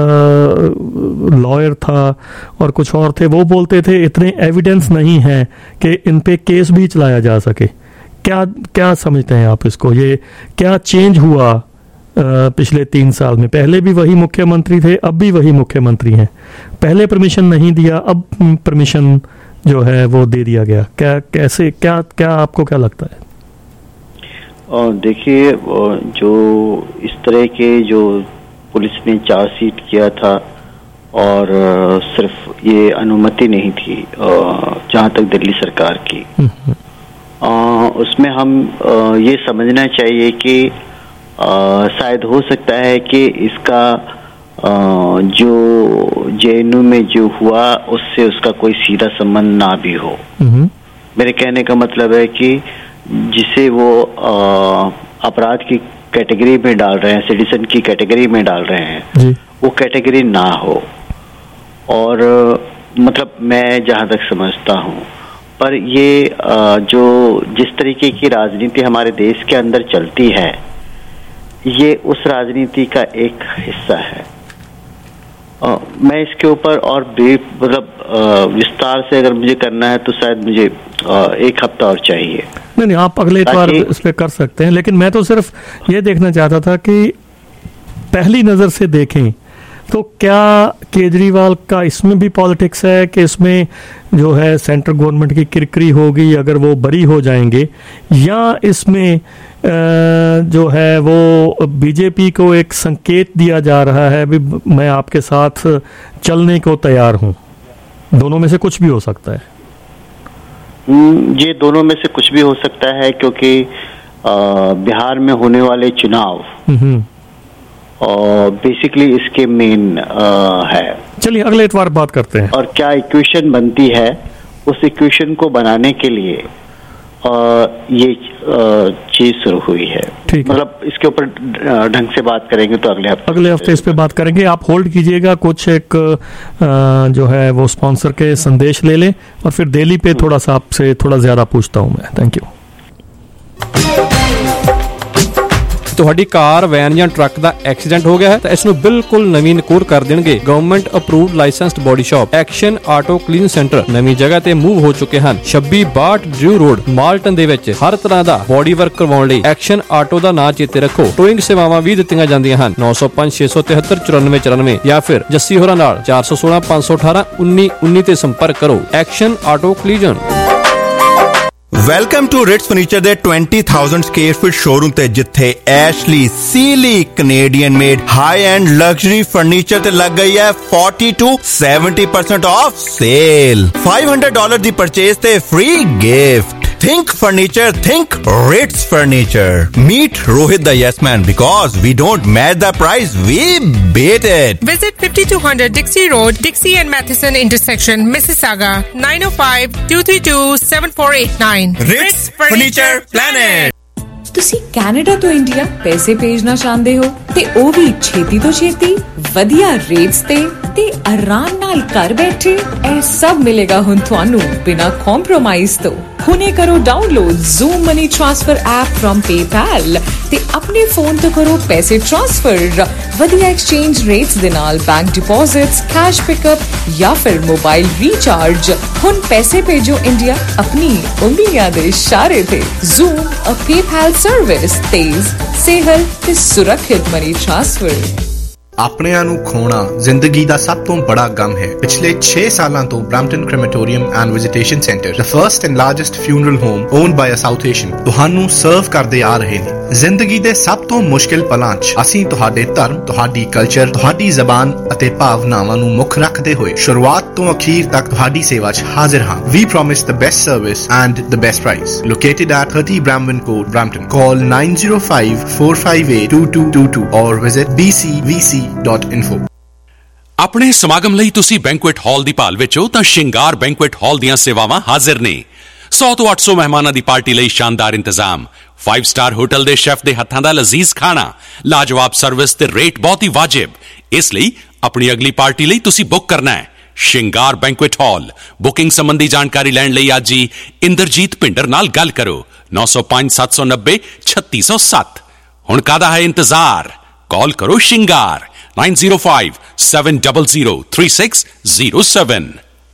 लॉयर था और कुछ और थे, वो बोलते थे इतने एविडेंस नहीं है कि इन पे केस भी चलाया जा सके। क्या क्या समझते हैं आप इसको? ये क्या चेंज हुआ आ, पिछले तीन साल में? पहले भी वही मुख्यमंत्री थे, अब भी वही मुख्यमंत्री हैं। पहले परमिशन नहीं दिया, अब परमिशन जो है वो दे दिया गया। क्या कैसे क्या क्या आपको क्या लगता है? और देखिए, जो इस तरह के जो पुलिस ने चार्जशीट किया था और सिर्फ ये अनुमति नहीं थी जहाँ तक दिल्ली सरकार की, उसमें हम ये समझना चाहिए कि शायद हो सकता है कि इसका जो जेएनयू में जो हुआ उससे उसका कोई सीधा संबंध ना भी हो। मेरे कहने का मतलब है कि जिसे वो अपराध की कैटेगरी में डाल रहे हैं, सिटीजन की कैटेगरी में डाल रहे हैं जी, वो कैटेगरी ना हो। और मतलब मैं जहाँ तक समझता हूँ, पर ये जो जिस तरीके की राजनीति हमारे देश के अंदर चलती है, ये उस राजनीति का एक हिस्सा है। आ, मैं इसके ऊपर और मतलब विस्तार से अगर मुझे करना है तो शायद मुझे आ, एक हफ्ता और चाहिए। नहीं नहीं, आप अगले इतवार इस पे कर सकते हैं, लेकिन मैं तो सिर्फ ये देखना चाहता था कि पहली नज़र से देखें तो क्या केजरीवाल का इसमें भी पॉलिटिक्स है कि इसमें जो है सेंट्रल गवर्नमेंट की किरकिरी होगी अगर वो बरी हो जाएंगे, या इसमें जो है वो बीजेपी को एक संकेत दिया जा रहा है भी मैं आपके साथ चलने को तैयार हूं? दोनों में से कुछ भी हो सकता है। ये दोनों में से कुछ भी हो सकता है, क्योंकि बिहार में होने वाले चुनाव और बेसिकली इसके मेन है। चलिए अगले इतवार बात करते हैं। और क्या इक्वेशन बनती है, उस इक्वेशन को बनाने के लिए आ, ये चीज शुरू हुई है। मतलब इसके ऊपर ढंग से बात करेंगे तो अगले हफ्ते अगले हफ्ते इस पे बात करेंगे। आप होल्ड कीजिएगा, कुछ एक आ, जो है वो स्पॉन्सर के संदेश ले लें और फिर दिल्ली पे थोड़ा सा आपसे थोड़ा ज्यादा पूछता हूं मैं। Thank you. ਤੁਹਾਡੀ ਕਾਰ, ਵੈਨ ਜਾਂ ਟਰੱਕ ਦਾ ਐਕਸੀਡੈਂਟ ਹੋ ਗਿਆ ਹੈ ਤਾਂ ਇਸ ਨੂੰ ਬਿਲਕੁਲ ਨਵੀਨਕੂਰ ਕਰ ਦੇਣਗੇ government approved licensed body shop Action Auto Clean Centre ਨਵੀਂ ਜਗ੍ਹਾ ਤੇ ਮੂਵ ਹੋ ਚੁੱਕੇ ਹਨ। ਛੱਬੀ ਬਾਹਠ ਡਰਿਊ ਰੋਡ ਮਾਲਟਨ ਦੇ ਵਿੱਚ ਹਰ ਤਰ੍ਹਾਂ ਦਾ ਬੋਡੀ ਵਰਕ ਕਰਵਾਉਣ ਲਈ ਐਕਸ਼ਨ ਆਟੋ ਦਾ ਨਾਂ ਚੇਤੇ ਰੱਖੋ। ਟੋਇੰਗ ਸੇਵਾਵਾਂ ਵੀ ਦਿੱਤੀਆਂ ਜਾਂਦੀਆਂ ਹਨ। ਨੌ ਸੌ ਪੰਜ ਛੇ ਸੌ ਤਿਹੱਤਰ ਚੁਰਾਨਵੇਂ ਚੁਰਾਨਵੇਂ ਜਾਂ ਫਿਰ ਜੱਸੀ ਹੋਰਾਂ ਨਾਲ ਚਾਰ ਸੌ ਸੋਲਾਂ ਪੰਜ ਸੌ ਅਠਾਰਾਂ ਉੱਨੀ ਉੱਨੀ ਤੇ ਸੰਪਰਕ ਕਰੋ। Action Auto Collision. Welcome to Ritz Furniture ਦੇ twenty thousand square feet showroom ਤੇ ਜਿੱਥੇ Ashley Sealy Canadian made high end luxury furniture ਤੇ ਲੱਗ ਗਈ ਹੈ forty to seventy percent off sale. five hundred dollars ਦੀ ਪਰਚੇਸ ਤੇ free gift. Think furniture, think Ritz Furniture. Meet Rohit the Yes Man, because we don't match the price, we beat it. Visit fifty-two hundred Dixie Road, Dixie and Matheson intersection, Mississauga, nine oh five, two three two, seven four eight nine. Ritz Furniture Planet. ਤੁਸੀਂ Canada ਤੋਂ India ਪੈਸੇ ਭੇਜਣਾ ਚਾਹੁੰਦੇ ਹੋ ਤੇ ਉਹ ਵੀ ਛੇਤੀ ਤੋਂ ਛੇਤੀ ਵਧੀਆ ਰੇਟਸ ਤੇ ਤੇ ਆਰਾਮ ਨਾਲ ਘਰ ਬੈਠੇ, ਇਹ ਸਭ ਮਿਲੇਗਾ ਹੁਣ ਤੁਹਾਨੂੰ ਬਿਨਾਂ ਕੰਪਰੋਮਾਈਜ਼ ਤੋਂ। ਹੁਣੇ ਕਰੋ download Zoom money transfer app from PayPal ਤੇ ਆਪਣੇ ਫੋਨ ਤੋਂ ਕਰੋ ਪੈਸੇ ਟ੍ਰਾਂਸਫਰ ਵਧੀਆ ਐਕਸਚੇਂਜ ਰੇਟਸ ਦੇ ਨਾਲ, ਬੈਂਕ ਡਿਪੋਜ਼ਿਟਸ, ਕੈਸ਼ ਪਿਕਅਪ ਜਾਂ ਫਿਰ ਮੋਬਾਈਲ ਰੀਚਾਰਜ। ਹੁਣ ਪੈਸੇ ਭੇਜੋ ਇੰਡੀਆ ਆਪਣੀ ਉਂਗਲੀਆਂ ਦੇ ਇਸ਼ਾਰੇ ਤੇ। ਜ਼ੂਮ ਅ ਪੇਪੈਲ ਸਰਵਿਸ, ਤੇਜ਼, ਸਹਿਲ ਤੇ ਸੁਰੱਖਿਅਤ ਮਨੀ ਟ੍ਰਾਂਸਫਰ। ਆਪਣਿਆਂ ਨੂੰ ਖੋਣਾ ਜ਼ਿੰਦਗੀ ਦਾ ਸਭ ਤੋਂ ਬੜਾ ਗਮ ਹੈ। ਪਿਛਲੇ ਛੇ ਸਾਲਾਂ ਤੋਂ Brampton Crematorium and Visitation Centre, the first and largest funeral home owned by a South Asian, ਤੁਹਾਨੂੰ ਸਰਵ ਕਰਦੇ ਆ ਰਹੇ ਨੇ। ਜ਼ਿੰਦਗੀ ਦੇ ਸਭ ਤੋਂ ਮੁਸ਼ਕਿਲ ਪਲਾਂ 'ਚ ਅਸੀਂ ਤੁਹਾਡੇ ਧਰਮ, ਤੁਹਾਡੀ ਕਲਚਰ, ਤੁਹਾਡੀ ਜ਼ਬਾਨ ਅਤੇ ਭਾਵਨਾਵਾਂ ਨੂੰ ਮੁੱਖ ਰੱਖਦੇ ਹੋਏ ਸ਼ੁਰੂਆਤ ਤੋਂ ਅਖੀਰ ਤੱਕ ਤੁਹਾਡੀ ਸੇਵਾ 'ਚ ਹਾਜ਼ਰ ਹਾਂ। We promise the best service and the best price. Located at thirty Bramwin Court, Brampton. Call nine zero five, four five eight, two two two two or visit b c v c dot info. ਆਪਣੇ ਸਮਾਗਮ ਲਈ ਤੁਸੀਂ banquet ਹਾਲ ਦੀ ਭਾਲ ਵਿੱਚ ਹੋ ਤਾਂ ਸ਼ਿੰਗਾਰ banquet ਹਾਲ ਦੀਆਂ ਸੇਵਾਵਾਂ ਹਾਜ਼ਰ ਨੇ। ਸੌ ਤੋਂ ਅੱਠ ਸੌ ਮਹਿਮਾਨਾਂ ਦੀ ਪਾਰਟੀ ਲਈ ਸ਼ਾਨਦਾਰ ਇੰਤਜ਼ਾਮ, ਫਾਈਵ ਸਟਾਰ ਹੋਟਲ ਦੇ ਸ਼ੈਫ ਦੇ ਹੱਥਾਂ ਦਾ ਲਜ਼ੀਜ਼ ਖਾਣਾ, ਲਾਜਵਾਬ ਸਰਵਿਸ ਤੇ ਰੇਟ ਬਹੁਤ ਹੀ ਵਾਜਿਬ। ਇਸ ਲਈ ਆਪਣੀ ਅਗਲੀ ਪਾਰਟੀ ਲਈ ਤੁਸੀਂ ਬੁੱਕ ਕਰਨਾ ਹੈ ਸ਼ਿੰਗਾਰ ਬੈਂਕੁਏਟ ਹਾਲ। ਬੁਕਿੰਗ ਸੰਬੰਧੀ ਜਾਣਕਾਰੀ ਲੈਣ ਲਈ ਅੱਜ ਹੀ ਇੰਦਰਜੀਤ ਭਿੰਡਰ ਨਾਲ ਗੱਲ ਕਰੋ। ਨੌ ਸੌ ਪੰਜ ਸੱਤ ਸੌ ਨੱਬੇ ਛੱਤੀ ਸੌ ਸੱਤ। ਹੁਣ ਕਾਹਦਾ ਹੈ ਇੰਤਜ਼ਾਰ? कॉल करो शिंगार nine zero five seven zero zero three six zero seven.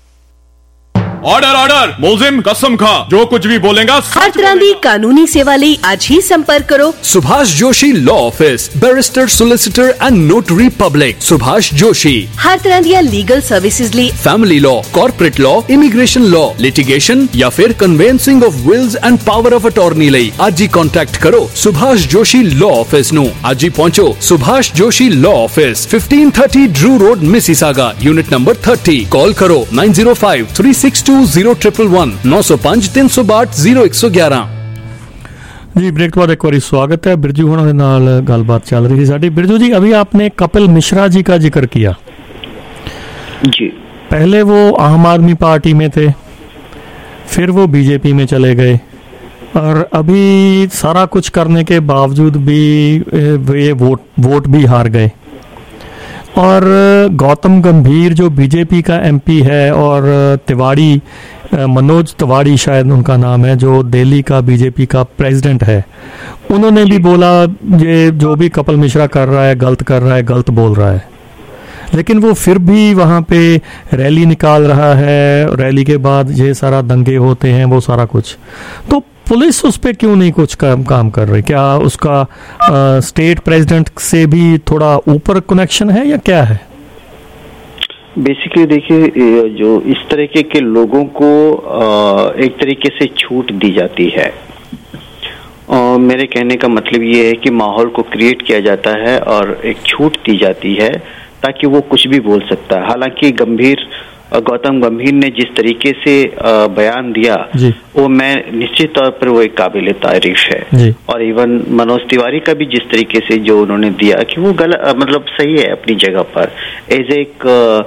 Order order मोजिम कसम खा जो कुछ भी बोलेगा हर तरह की कानूनी सेवा ਲਈ आज ही संपर्क करो Subhash Joshi law office, barrister, solicitor and notary public. Subhash Joshi हर तरह दी लीगल सर्विसेज ਲਈ family law, corporate law, immigration law, litigation या फिर conveyancing of wills and power of attorney ਲਈ आज ही कॉन्टैक्ट करो सुभाष जोशी लॉ ऑफिस ਨੂੰ। आज ही पहुंचो Subhash Joshi law office, fifteen thirty Drew Road, Mississauga, unit number thirty. Call करो nine zero five three six two zero triple one नौ सौ पांच तीन सौ बाठ जीरो एक सौ ग्यारह। जी ब्रेक बाद एक बार स्वागत है। बिरजू होना के नाल गलबात चल रही थी साडी। बिरजू जी, अभी आपने कपिल मिश्रा जी का जिक्र किया जी। पहले वो आम आदमी पार्टी में थे, फिर वो बीजेपी में चले गए और अभी सारा कुछ करने के बावजूद भी वे वोट वोट भी हार गए। और गौतम गंभीर जो बीजेपी का एमपी है और तिवाड़ी, मनोज तिवाड़ी शायद उनका नाम है, जो दिल्ली का बीजेपी का प्रेसिडेंट है, उन्होंने भी बोला ये जो भी कपिल मिश्रा कर रहा है गलत कर रहा है, गलत बोल रहा है। लेकिन वो फिर भी वहाँ पे रैली निकाल रहा है, रैली के बाद ये सारा दंगे होते हैं, वो सारा कुछ। तो पुलिस उस पर क्यों नहीं कुछ काम काम कर रही? क्या उसका आ, स्टेट प्रेसिडेंट से भी थोड़ा ऊपर कनेक्शन है या क्या है? बेसिकली देखिए, जो इस तरीके के लोगों को एक तरीके से छूट दी जाती है। और मेरे कहने का मतलब ये है कि माहौल को क्रिएट किया जाता है और एक छूट दी जाती है ताकि वो कुछ भी बोल सकता है। हालांकि गंभीर गौतम गंभीर ने जिस तरीके से बयान दिया वो मैं निश्चित तौर पर वो एक काबिल तारीफ है। और इवन मनोज तिवारी का भी जिस तरीके से जो उन्होंने दिया कि वो गलत मतलब सही है अपनी जगह पर, एज एक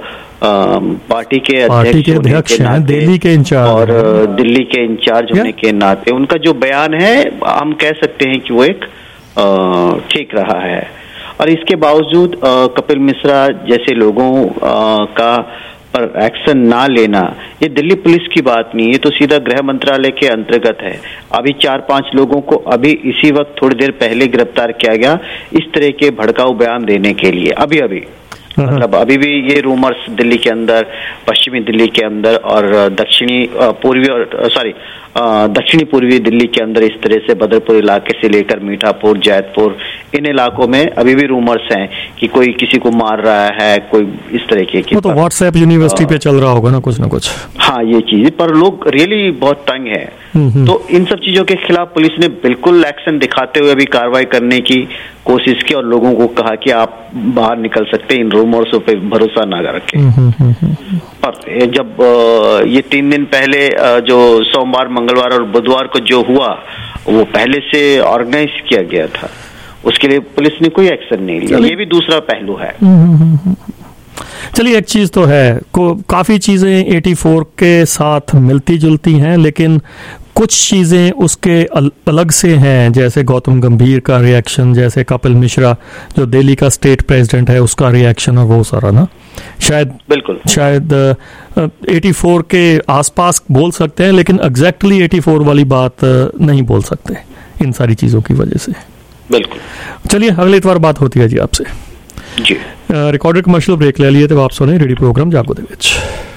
पार्टी के अध्यक्ष होने के नाते, दिल्ली के इंचार्ज और दिल्ली के इंचार्ज होने के नाते उनका जो बयान है हम कह सकते हैं कि वो एक ठीक रहा है। और इसके बावजूद कपिल मिश्रा जैसे लोगों का पर एक्शन ना लेना, ये दिल्ली पुलिस की बात नहीं, ये तो सीधा गृह मंत्रालय के अंतर्गत है। अभी चार पांच लोगों को अभी इसी वक्त थोड़ी देर पहले गिरफ्तार किया गया इस तरह के भड़काऊ बयान देने के लिए। अभी अभी मतलब अभी भी ये रूमर्स दिल्ली के अंदर, पश्चिमी दिल्ली के अंदर और दक्षिणी पूर्वी और सॉरी दक्षिणी पूर्वी दिल्ली के अंदर इस तरह से बदरपुर इलाके से लेकर मीठापुर, जैतपुर, इन इलाकों में अभी भी रूमर्स हैं कि कोई किसी को मार रहा है, कोई इस तरह के। वो तो व्हाट्सएप यूनिवर्सिटी पे चल रहा होगा ना कुछ ना कुछ। हाँ, ये चीज पर लोग रियली बहुत तंग है। तो इन सब चीजों के खिलाफ पुलिस ने बिल्कुल एक्शन दिखाते हुए अभी कार्रवाई करने की कोशिश की और लोगों को कहा कि आप बाहर निकल सकते हैं, इन रूमर्सों पे भरोसा ना रखें। और जब ये तीन दिन पहले जो सोमवार, मंगलवार और बुधवार को जो हुआ वो पहले से ऑर्गेनाइज किया गया था, उसके लिए पुलिस ने कोई एक्शन नहीं लिया। ये भी दूसरा पहलू है। चलिए, एक चीज तो है को काफी चीजें चौरासी के साथ मिलती जुलती हैं, लेकिन कुछ चीजें उसके अल, अलग से हैं, जैसे गौतम गंभीर का रिएक्शन, जैसे कपिल मिश्रा जो दिल्ली का स्टेट प्रेसिडेंट है उसका रिएक्शन, और वो सारा ना शायद बिल्कुल शायद चौरासी के आसपास बोल सकते हैं, लेकिन एग्जैक्टली चौरासी वाली बात नहीं बोल सकते इन सारी चीजों की वजह से। बिल्कुल। चलिए, अगले इतवार बात होती है जी आपसे। जी। रिकॉर्डेड कमर्शियल ब्रेक ले लिए थे, आप सुने रेडियो प्रोग्राम जागो दे विच।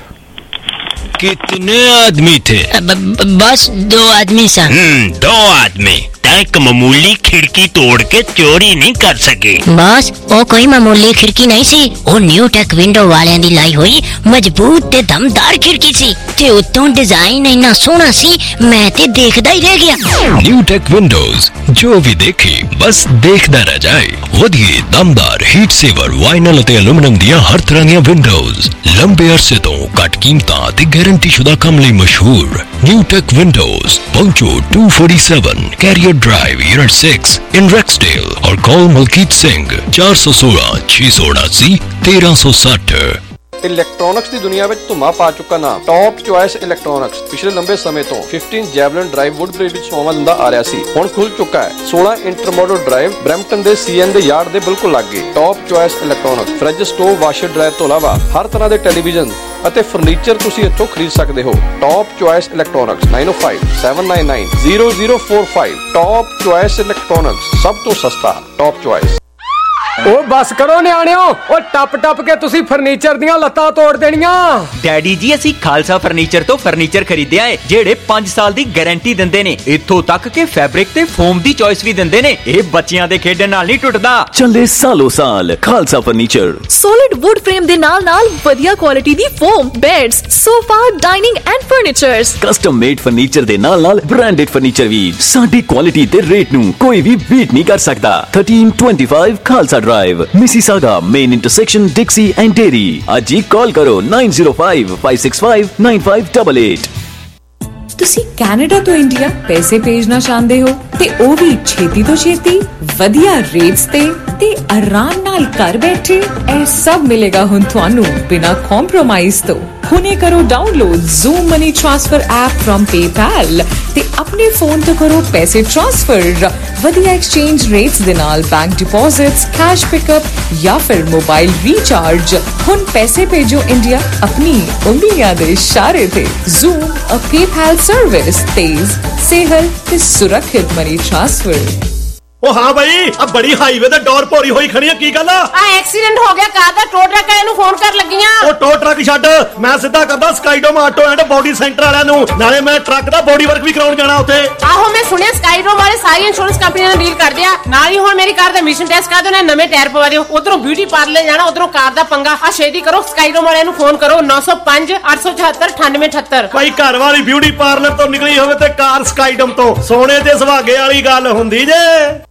कितने आदमी थे? ब, ब, बस दो आदमी सर। दो आदमी एक मामूली खिड़की तोड़ के चोरी नहीं कर सके। बस वो कोई मामूली खिड़की नहीं सी, वो न्यू टेक विंडो वाले दी लाई हुई मजबूत ते दमदार खिड़की सी ते उत्तों डिजाइन इतना सोहना सी मैं ते देखदा ही रह गया। न्यू टेक विंडोज जो भी देखे बस देखदा रह जाए। वधिए दमदार हीट सेवर वाइनल ते एल्यूमिनियम दियां हर तरह ਦੀਆਂ विंडोज लंबे अरसे तो घट कीमतां ते गारंटी शुदा काम ਲਈ मशहूर न्यू टेक विंडोज पहुंचो two forty seven Carrier Drive unit six in Rexdale और कॉल मलकीत सिंह चार सौ सोलह छह सौ उनासी तेरह सौ साठ। इलैक्ट्रॉनिक्स की दुनिया में धुमा पा चुका नाम टॉप चॉइस इलैक्ट्रॉनिक्स पिछले लंबे समय तो फिफ्टीन जैवलिन ड्राइव वुडब्रिज विच सोमा दिंदा आ रहा सी, हुण खुल चुका है सोलह इंटरमोडल ड्राइव ब्रैम्पटन दे सीएन दे यार्ड दे बिल्कुल लागे। Top Choice Electronics fridge, stove, washer dryer तो इलावा हर तरह के टेलीविजन ਅਤੇ फर्नीचर तुसी इत्थों खरीद सकते हो। Top Choice Electronics nine O five seven nine nine zero zero four five. Top Choice Electronics सब तो सस्ता। Top Choice. ਉਹ ਬਸ ਕਰੋ ਨਿਆਣਿਓ, ਉਹ ਟੱਪ ਟੱਪ ਕੇ ਤੁਸੀਂ ਫਰਨੀਚਰ ਦੀਆਂ ਲੱਤਾਂ ਤੋੜ ਦੇਣੀਆਂ। ਡੈਡੀ ਜੀ ਅਸੀਂ ਖਾਲਸਾ ਫਰਨੀਚਰ ਤੋਂ ਫਰਨੀਚਰ ਖਰੀਦਿਆ ਏ ਜਿਹੜੇ ਪੰਜ ਸਾਲ ਦੀ ਗਾਰੰਟੀ ਦਿੰਦੇ ਨੇ, ਇੱਥੋਂ ਤੱਕ ਕਿ ਫੈਬਰਿਕ ਤੇ ਫੋਮ ਦੀ ਚੋਇਸ ਵੀ ਦਿੰਦੇ ਨੇ। ਇਹ ਬੱਚਿਆਂ ਦੇ ਖੇਡਣ ਨਾਲ ਨਹੀਂ ਟੁੱਟਦਾ। ਚੱਲੇ ਸਾਲੋ ਸਾਲ Khalsa Furniture. Solid wood frame ਦੇ ਨਾਲ ਨਾਲ ਵਧੀਆ ਕੁਆਲਿਟੀ ਦੀ foam, beds, sofa, dining and furnitures. Custom made furniture ਦੇ ਨਾਲ ਨਾਲ ਬ੍ਰਾਂਡਡ ਫਰਨੀਚਰ ਵੀ। ਸਾਡੀ ਕੁਆਲਿਟੀ ਤੇ ਰੇਟ ਨੂੰ ਕੋਈ ਵੀ ਬੀਟ ਨਹੀਂ ਕਰ ਸਕਦਾ। thirteen twenty-five Khalsa Drive, Mississauga main intersection, Dixie and Derry. ਅੱਜ ਹੀ ਕਾਲ ਕਰੋ nine zero five five six five nine five eight eight। ਤੁਸੀਂ ਕੈਨੇਡਾ ਤੋਂ ਇੰਡੀਆ ਪੈਸੇ ਭੇਜਣਾ ਚਾਹੁੰਦੇ ਹੋ ਤੇ ਉਹ ਵੀ ਛੇਤੀ ਤੋਂ ਛੇਤੀ, ਵਧੀਆ ਰੇਟਸ ਤੇ ਤੇ ਆਰਾਮ ਨਾਲ ਘਰ ਬੈਠੇ। ਇਹ ਸਭ ਮਿਲੇਗਾ ਹੁਣ ਤੁਹਾਨੂੰ ਬਿਨਾਂ ਕੰਪਰੋਮਾਈਜ਼ ਤੋਂ। ਹੁਣੇ ਕਰੋ download Zoom money transfer app from PayPal ਤੇ ਆਪਣੇ ਫੋਨ ਤੋਂ ਕਰੋ ਪੈਸੇ ਟ੍ਰਾਂਸਫਰ ਵਧੀਆ ਐਕਸਚੇਂਜ ਰੇਟਸ ਦੇ ਨਾਲ, ਬੈਂਕ ਡਿਪੋਜ਼ਿਟਸ, ਕੈਸ਼ ਪਿਕਅਪ ਜਾਂ ਫਿਰ ਮੋਬਾਈਲ ਰੀਚਾਰਜ। ਹੁਣ ਪੈਸੇ ਭੇਜੋ ਇੰਡੀਆ ਆਪਣੀ ਉਂਗਲੀਆਂ ਦੇ ਇਸ਼ਾਰੇ ਤੇ। ਜ਼ੂਮ ਅ ਪੇਪੈਲ ਸਰਵਿਸ, ਤੇਜ਼, ਸਹਿਲ ਤੇ ਸੁਰੱਖਿਅਤ ਮਨੀ ਟ੍ਰਾਂਸਫਰ। ਉਹ ਹਾਂ ਬਈ, ਆ ਬੜੀ ਹਾਈਵੇ ਤੇ ਡੋਰ ਭੋਰੀ ਹੋਈ ਖੜੀ ਆ, ਕੀ ਗੱਲ ਆ? ਆ ਐਕਸੀਡੈਂਟ ਹੋ ਗਿਆ ਕਾਰ ਦਾ, ਟੋ ਟਰੱਕ ਵਾਲਿਆਂ ਨੂੰ ਫੋਨ ਕਰ ਲੱਗੀਆਂ। ਉਹ ਟੋ ਟਰੱਕ ਛੱਡ, ਮੈਂ ਸਿੱਧਾ ਕਰਦਾ Skydome Auto and Body Centre ਵਾਲਿਆਂ ਨੂੰ। ਨਾਲੇ ਮੈਂ ਟਰੱਕ ਦਾ ਬੋਡੀ ਵਰਕ ਵੀ ਕਰਾਉਣ ਜਾਣਾ ਉੱਥੇ। ਆਹੋ ਮੈਂ ਸੁਣਿਆ ਸਕਾਈਡੋਮ ਵਾਲੇ ਸਾਰੀ ਇੰਸ਼ੋਰੈਂਸ ਕੰਪਨੀਆਂ ਨਾਲ ਡੀਲ ਕਰਦੇ ਆ। ਨਾਲ ਹੀ ਹੁਣ ਮੇਰੀ ਕਾਰ ਦਾ ਐਮਿਸ਼ਨ ਟੈਸਟ ਕਰਾ ਦਿਓ, ਨਵੇਂ ਟਾਇਰ ਪਵਾ ਦਿਓ। ਉਧਰੋਂ ਬਿਊਟੀ ਪਾਰਲਰ ਜਾਣਾ, ਉਧਰੋਂ ਕਾਰ ਦਾ ਪੰਗਾ। ਆ ਛੇਤੀ ਕਰੋ, ਸਕਾਈਡੋਮ ਵਾਲਿਆਂ ਨੂੰ ਫੋਨ ਕਰੋ nine zero five eight seven seven eight nine eight eight। ਭਾਈ ਘਰ ਵਾਲੀ ਬਿਊਟੀ ਪਾਰਲਰ ਤੋਂ ਨਿਕਲੀ ਹੋਵੇ ਤੇ ਕਾਰ ਸਕਾਈਡੋਮ ਤੋਂ, ਸੋਨੇ ਤੇ ਸੁਹਾਗੇ वाली ਗੱਲ ਹੁੰਦੀ जे।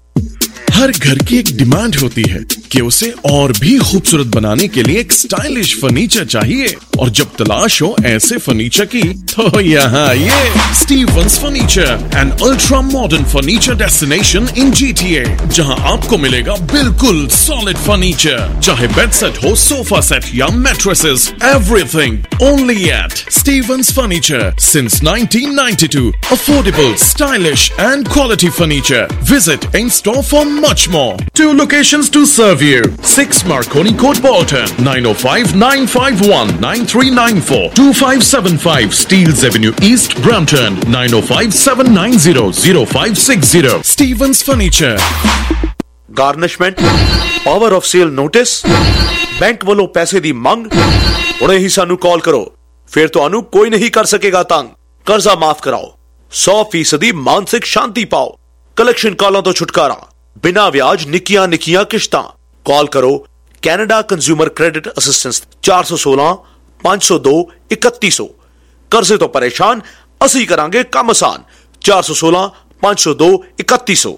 हर घर की एक डिमांड होती है कि उसे और भी खूबसूरत बनाने के लिए एक स्टाइलिश फर्नीचर चाहिए, और जब तलाश हो ऐसे फर्नीचर की तो यहाँ ये Stevens Furniture, an ultra modern furniture destination in G T A, जहाँ आपको मिलेगा बिल्कुल सॉलिड फर्नीचर, चाहे बेड सेट हो, सोफा सेट या mattresses, everything only at Stevens Furniture since nineteen ninety-two। Affordable, stylish and quality furniture. Visit in store for much more. Two locations to serve you. six Marconi Court, Bolton. nine oh five nine five one nine three nine four. two five seven five Steeles Avenue East, Brampton. nine oh five seven nine zero zero five six zero. Stevens Furniture. Garnishment, power of sale notice, bank ਵੱਲੋਂ ਪੈਸੇ ਦੀ ਮੰਗ। ਹੁਣੇ ਹੀ ਸਾਨੂੰ ਕਾਲ ਕਰੋ, ਫਿਰ ਤੁਹਾਨੂੰ ਕੋਈ ਨਹੀਂ ਕਰ ਸਕੇਗਾ ਤੰਗ। ਕਰਜ਼ਾ ਮਾਫ ਕਰਾਓ, one hundred percent ਦੀ ਮਾਨਸਿਕ ਸ਼ਾਂਤੀ ਪਾਓ। ਕਲੈਕਸ਼ਨ ਕਾਲਾਂ ਤੋਂ ਛੁਟਕਾਰਾ, ਬਿਨਾਂ ਵਿਆਜ ਨਿੱਕੀਆਂ ਨਿੱਕੀਆਂ ਕਿਸ਼ਤਾਂ। ਕਾਲ ਕਰੋ ਕੈਨੇਡਾ ਕੰਜ਼ਿਊਮਰ ਕ੍ਰੈਡਿਟ ਅਸਿਸਟੈਂਸ ਚਾਰ ਸੌ ਸੋਲਾਂ ਪੰਜ ਸੌ ਦੋ ਇਕੱਤੀ ਸੌ। ਕਰਜ਼ੇ ਤੋਂ ਪਰੇਸ਼ਾਨ, ਅਸੀਂ ਕਰਾਂਗੇ ਕੰਮ ਆਸਾਨ। ਚਾਰ ਸੌ ਸੋਲਾਂ ਪੰਜ ਸੌ ਦੋ ਇਕੱਤੀ ਸੌ।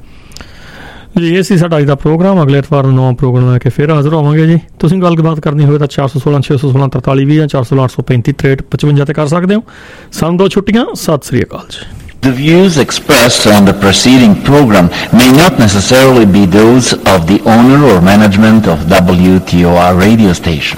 ਜੀ ਇਹ ਸੀ ਸਾਡਾ ਅੱਜ ਦਾ ਪ੍ਰੋਗਰਾਮ। ਅਗਲੇ ਐਤਵਾਰ ਨੂੰ ਨਵਾਂ ਪ੍ਰੋਗਰਾਮ ਲੈ ਕੇ ਫਿਰ ਹਾਜ਼ਰ ਹੋਵਾਂਗੇ ਜੀ। ਤੁਸੀਂ ਗੱਲਬਾਤ ਕਰਨੀ ਹੋਵੇ ਤਾਂ ਚਾਰ ਸੌ ਸੋਲਾਂ ਛੇ ਸੌ ਸੋਲਾਂ ਤਰਤਾਲੀ ਵੀਹ ਜਾਂ ਚਾਰ ਸੌ ਅੱਠ ਸੌ ਪੈਂਤੀ ਤਰੇਹਠ ਪਚਵੰਜਾ ਤੇ ਕਰ ਸਕਦੇ ਹੋ। ਸਾਨੂੰ ਦੋ ਛੁੱਟੀਆਂ। ਸਤਿ ਸ੍ਰੀ ਅਕਾਲ ਜੀ। The views expressed on the preceding program may not necessarily be those of the owner or management of W T O R radio station.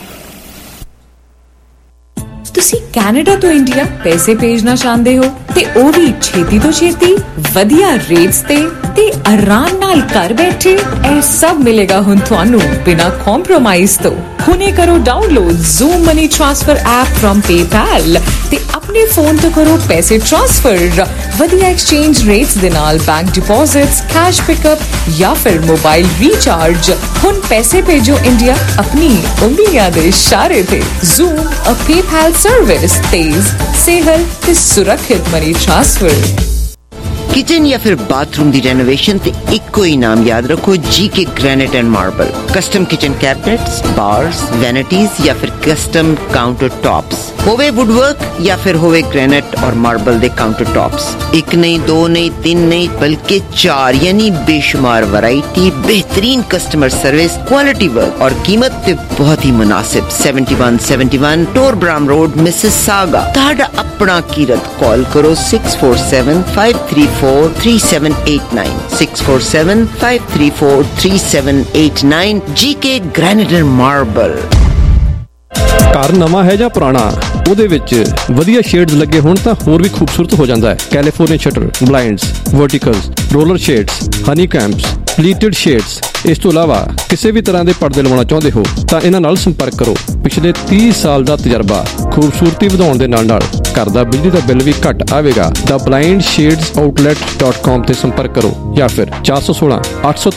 ਤੁਸੀਂ ਕੈਨੇਡਾ ਤੋਂ ਇੰਡੀਆ ਪੈਸੇ ਭੇਜਣਾ ਚਾਹੁੰਦੇ ਹੋ ਤੇ ਉਹ ਵੀ ਛੇਤੀ ਤੋਂ ਛੇਤੀ, ਵਧੀਆ ਰੇਟਸ ਤੇ ਤੇ ਆਰਾਮ ਨਾਲ ਘਰ ਬੈਠੇ। ਇਹ ਸਭ ਮਿਲੇਗਾ ਹੁਣ ਤੁਹਾਨੂੰ ਬਿਨਾਂ ਕੰਪਰੋਮਾਈਜ਼ ਤੋਂ। ਹੁਣੇ ਕਰੋ download Zoom money transfer app from PayPal ਤੇ ਆਪਣੇ ਫੋਨ ਤੋਂ ਕਰੋ ਪੈਸੇ ਟ੍ਰਾਂਸਫਰ ਵਧੀਆ ਐਕਸਚੇਂਜ ਰੇਟਸ ਦੇ ਨਾਲ, ਬੈਂਕ ਡਿਪੋਜ਼ਿਟਸ, ਕੈਸ਼ ਪਿਕਅਪ ਜਾਂ ਫਿਰ ਮੋਬਾਈਲ ਰੀਚਾਰਜ। ਹੁਣ ਪੈਸੇ ਭੇਜੋ ਇੰਡੀਆ ਆਪਣੀ ਉਂਗਲੀਆਂ ਦੇ ਇਸ਼ਾਰੇ ਤੇ। ਜ਼ੂਮ ਅ ਪੇਪੈਲ ਸਰਵਿਸ, तेज, सेहल ते सुरक्षित मनी ट्रांसफर। किचन या फिर बाथरूम दी रेनोवेशन ते इको ही नाम याद रखो, G K Granite and Marble. Custom kitchen cabinets, bars, vanities या फिर कस्टम काउंटर टॉप्स, होवे वुडवर्क या फिर होवे ग्रेनाइट और मार्बल दे काउंटर टॉप्स। एक नहीं, दो नहीं, तीन नहीं, बल्कि चार, यानी बेशुमार वैरायटी, बेहतरीन कस्टमर सर्विस, क्वालिटी वर्क और कीमत ते बहुत ही मुनासिब। seventy-one seventy-one टोरब्राम road, Mississauga. ताड़ा अपना कीरत। कॉल करो six four seven five three four three seven eight nine six four seven five three four three seven eight nine। G K Granite and marble. ਘਰ ਨਵਾਂ ਹੈ ਜਾਂ ਪੁਰਾਣਾ, ਉਹਦੇ ਵਿੱਚ ਵਧੀਆ ਸ਼ੇਡਸ ਲੱਗੇ ਹੋਣ ਤਾਂ ਹੋਰ ਵੀ ਖੂਬਸੂਰਤ ਹੋ ਜਾਂਦਾ ਹੈ। California shutter, blinds, verticals, roller shades, honeycombs, pleated shades. ਇਸ ਤੋਂ ਇਲਾਵਾ ਕਿਸੇ ਵੀ ਤਰ੍ਹਾਂ ਦੇ ਪਰਦੇ ਲਵਾਉਣਾ ਚਾਹੁੰਦੇ ਹੋ ਤਾਂ ਇਹਨਾਂ ਨਾਲ ਸੰਪਰਕ ਕਰੋ। ਪਿਛਲੇ ਤੀਹ ਸਾਲ ਦਾ ਤਜਰਬਾ, ਖੂਬਸੂਰਤੀ ਵਧਾਉਣ ਦੇ ਨਾਲ ਨਾਲ ਘਰ ਦਾ ਬਿਜਲੀ ਦਾ ਬਿੱਲ ਵੀ ਘੱਟ ਆਵੇਗਾ। ਦਾ blind shades outlet dot com ਤੇ ਸੰਪਰਕ ਕਰੋ ਜਾਂ ਫਿਰ ਚਾਰ ਸੌ ਸੋਲਾਂ ਅੱਠ ਸੌ ਤਿੰਨ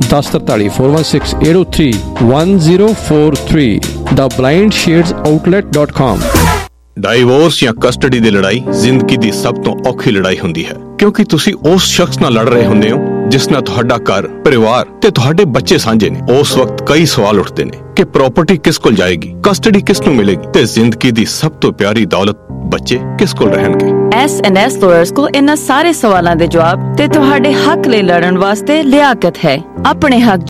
ਦਸ ਤਰਤਾਲੀ four one six eight zero three one zero four three the blind shades outlet dot com। Divorce ਜਾਂ ਕਸਟਡੀ ਦੀ ਲੜਾਈ ਜ਼ਿੰਦਗੀ ਦੀ ਸਭ ਤੋਂ ਔਖੀ ਲੜਾਈ ਹੁੰਦੀ ਹੈ, ਕਿਉਂਕਿ ਤੁਸੀਂ ਉਸ ਸ਼ਖਸ ਨਾਲ ਲੜ ਰਹੇ ਹੁੰਦੇ ਹੋ ਜਿਸ ਨਾਲ ਤੁਹਾਡਾ ਘਰ, ਪਰਿਵਾਰ ਤੇ ਤੁਹਾਡੇ ਬੱਚੇ ਸਾਂਝੇ ਨੇ। ਉਸ ਵਕਤ ਕਈ ਸਵਾਲ ਉੱਠਦੇ ਨੇ ਕਿ ਪ੍ਰਾਪਰਟੀ ਕਿਸ ਕੋਲ ਜਾਏਗੀ, ਕਸਟਡੀ ਕਿਸ ਨੂੰ ਮਿਲੇਗੀ ਤੇ ਜ਼ਿੰਦਗੀ ਦੀ ਸਭ ਤੋਂ ਪਿਆਰੀ ਦੌਲਤ ਬੱਚੇ ਕਿਸ ਕੋਲ ਰਹਿਣਗੇ। ਐਸ ਐਂਡ ਐਸ ਲਾਇਰਸ ਕੋਲ ਇਹਨਾਂ ਸਾਰੇ ਸਵਾਲਾਂ ਦੇ ਜਵਾਬ ਤੇ ਤੁਹਾਡੇ ਹੱਕ ਲਈ ਲੜਨ ਵਾਸਤੇ ਲਿਆਕਤ ਹੈ। ਆਪਣੇ ਹੱਕ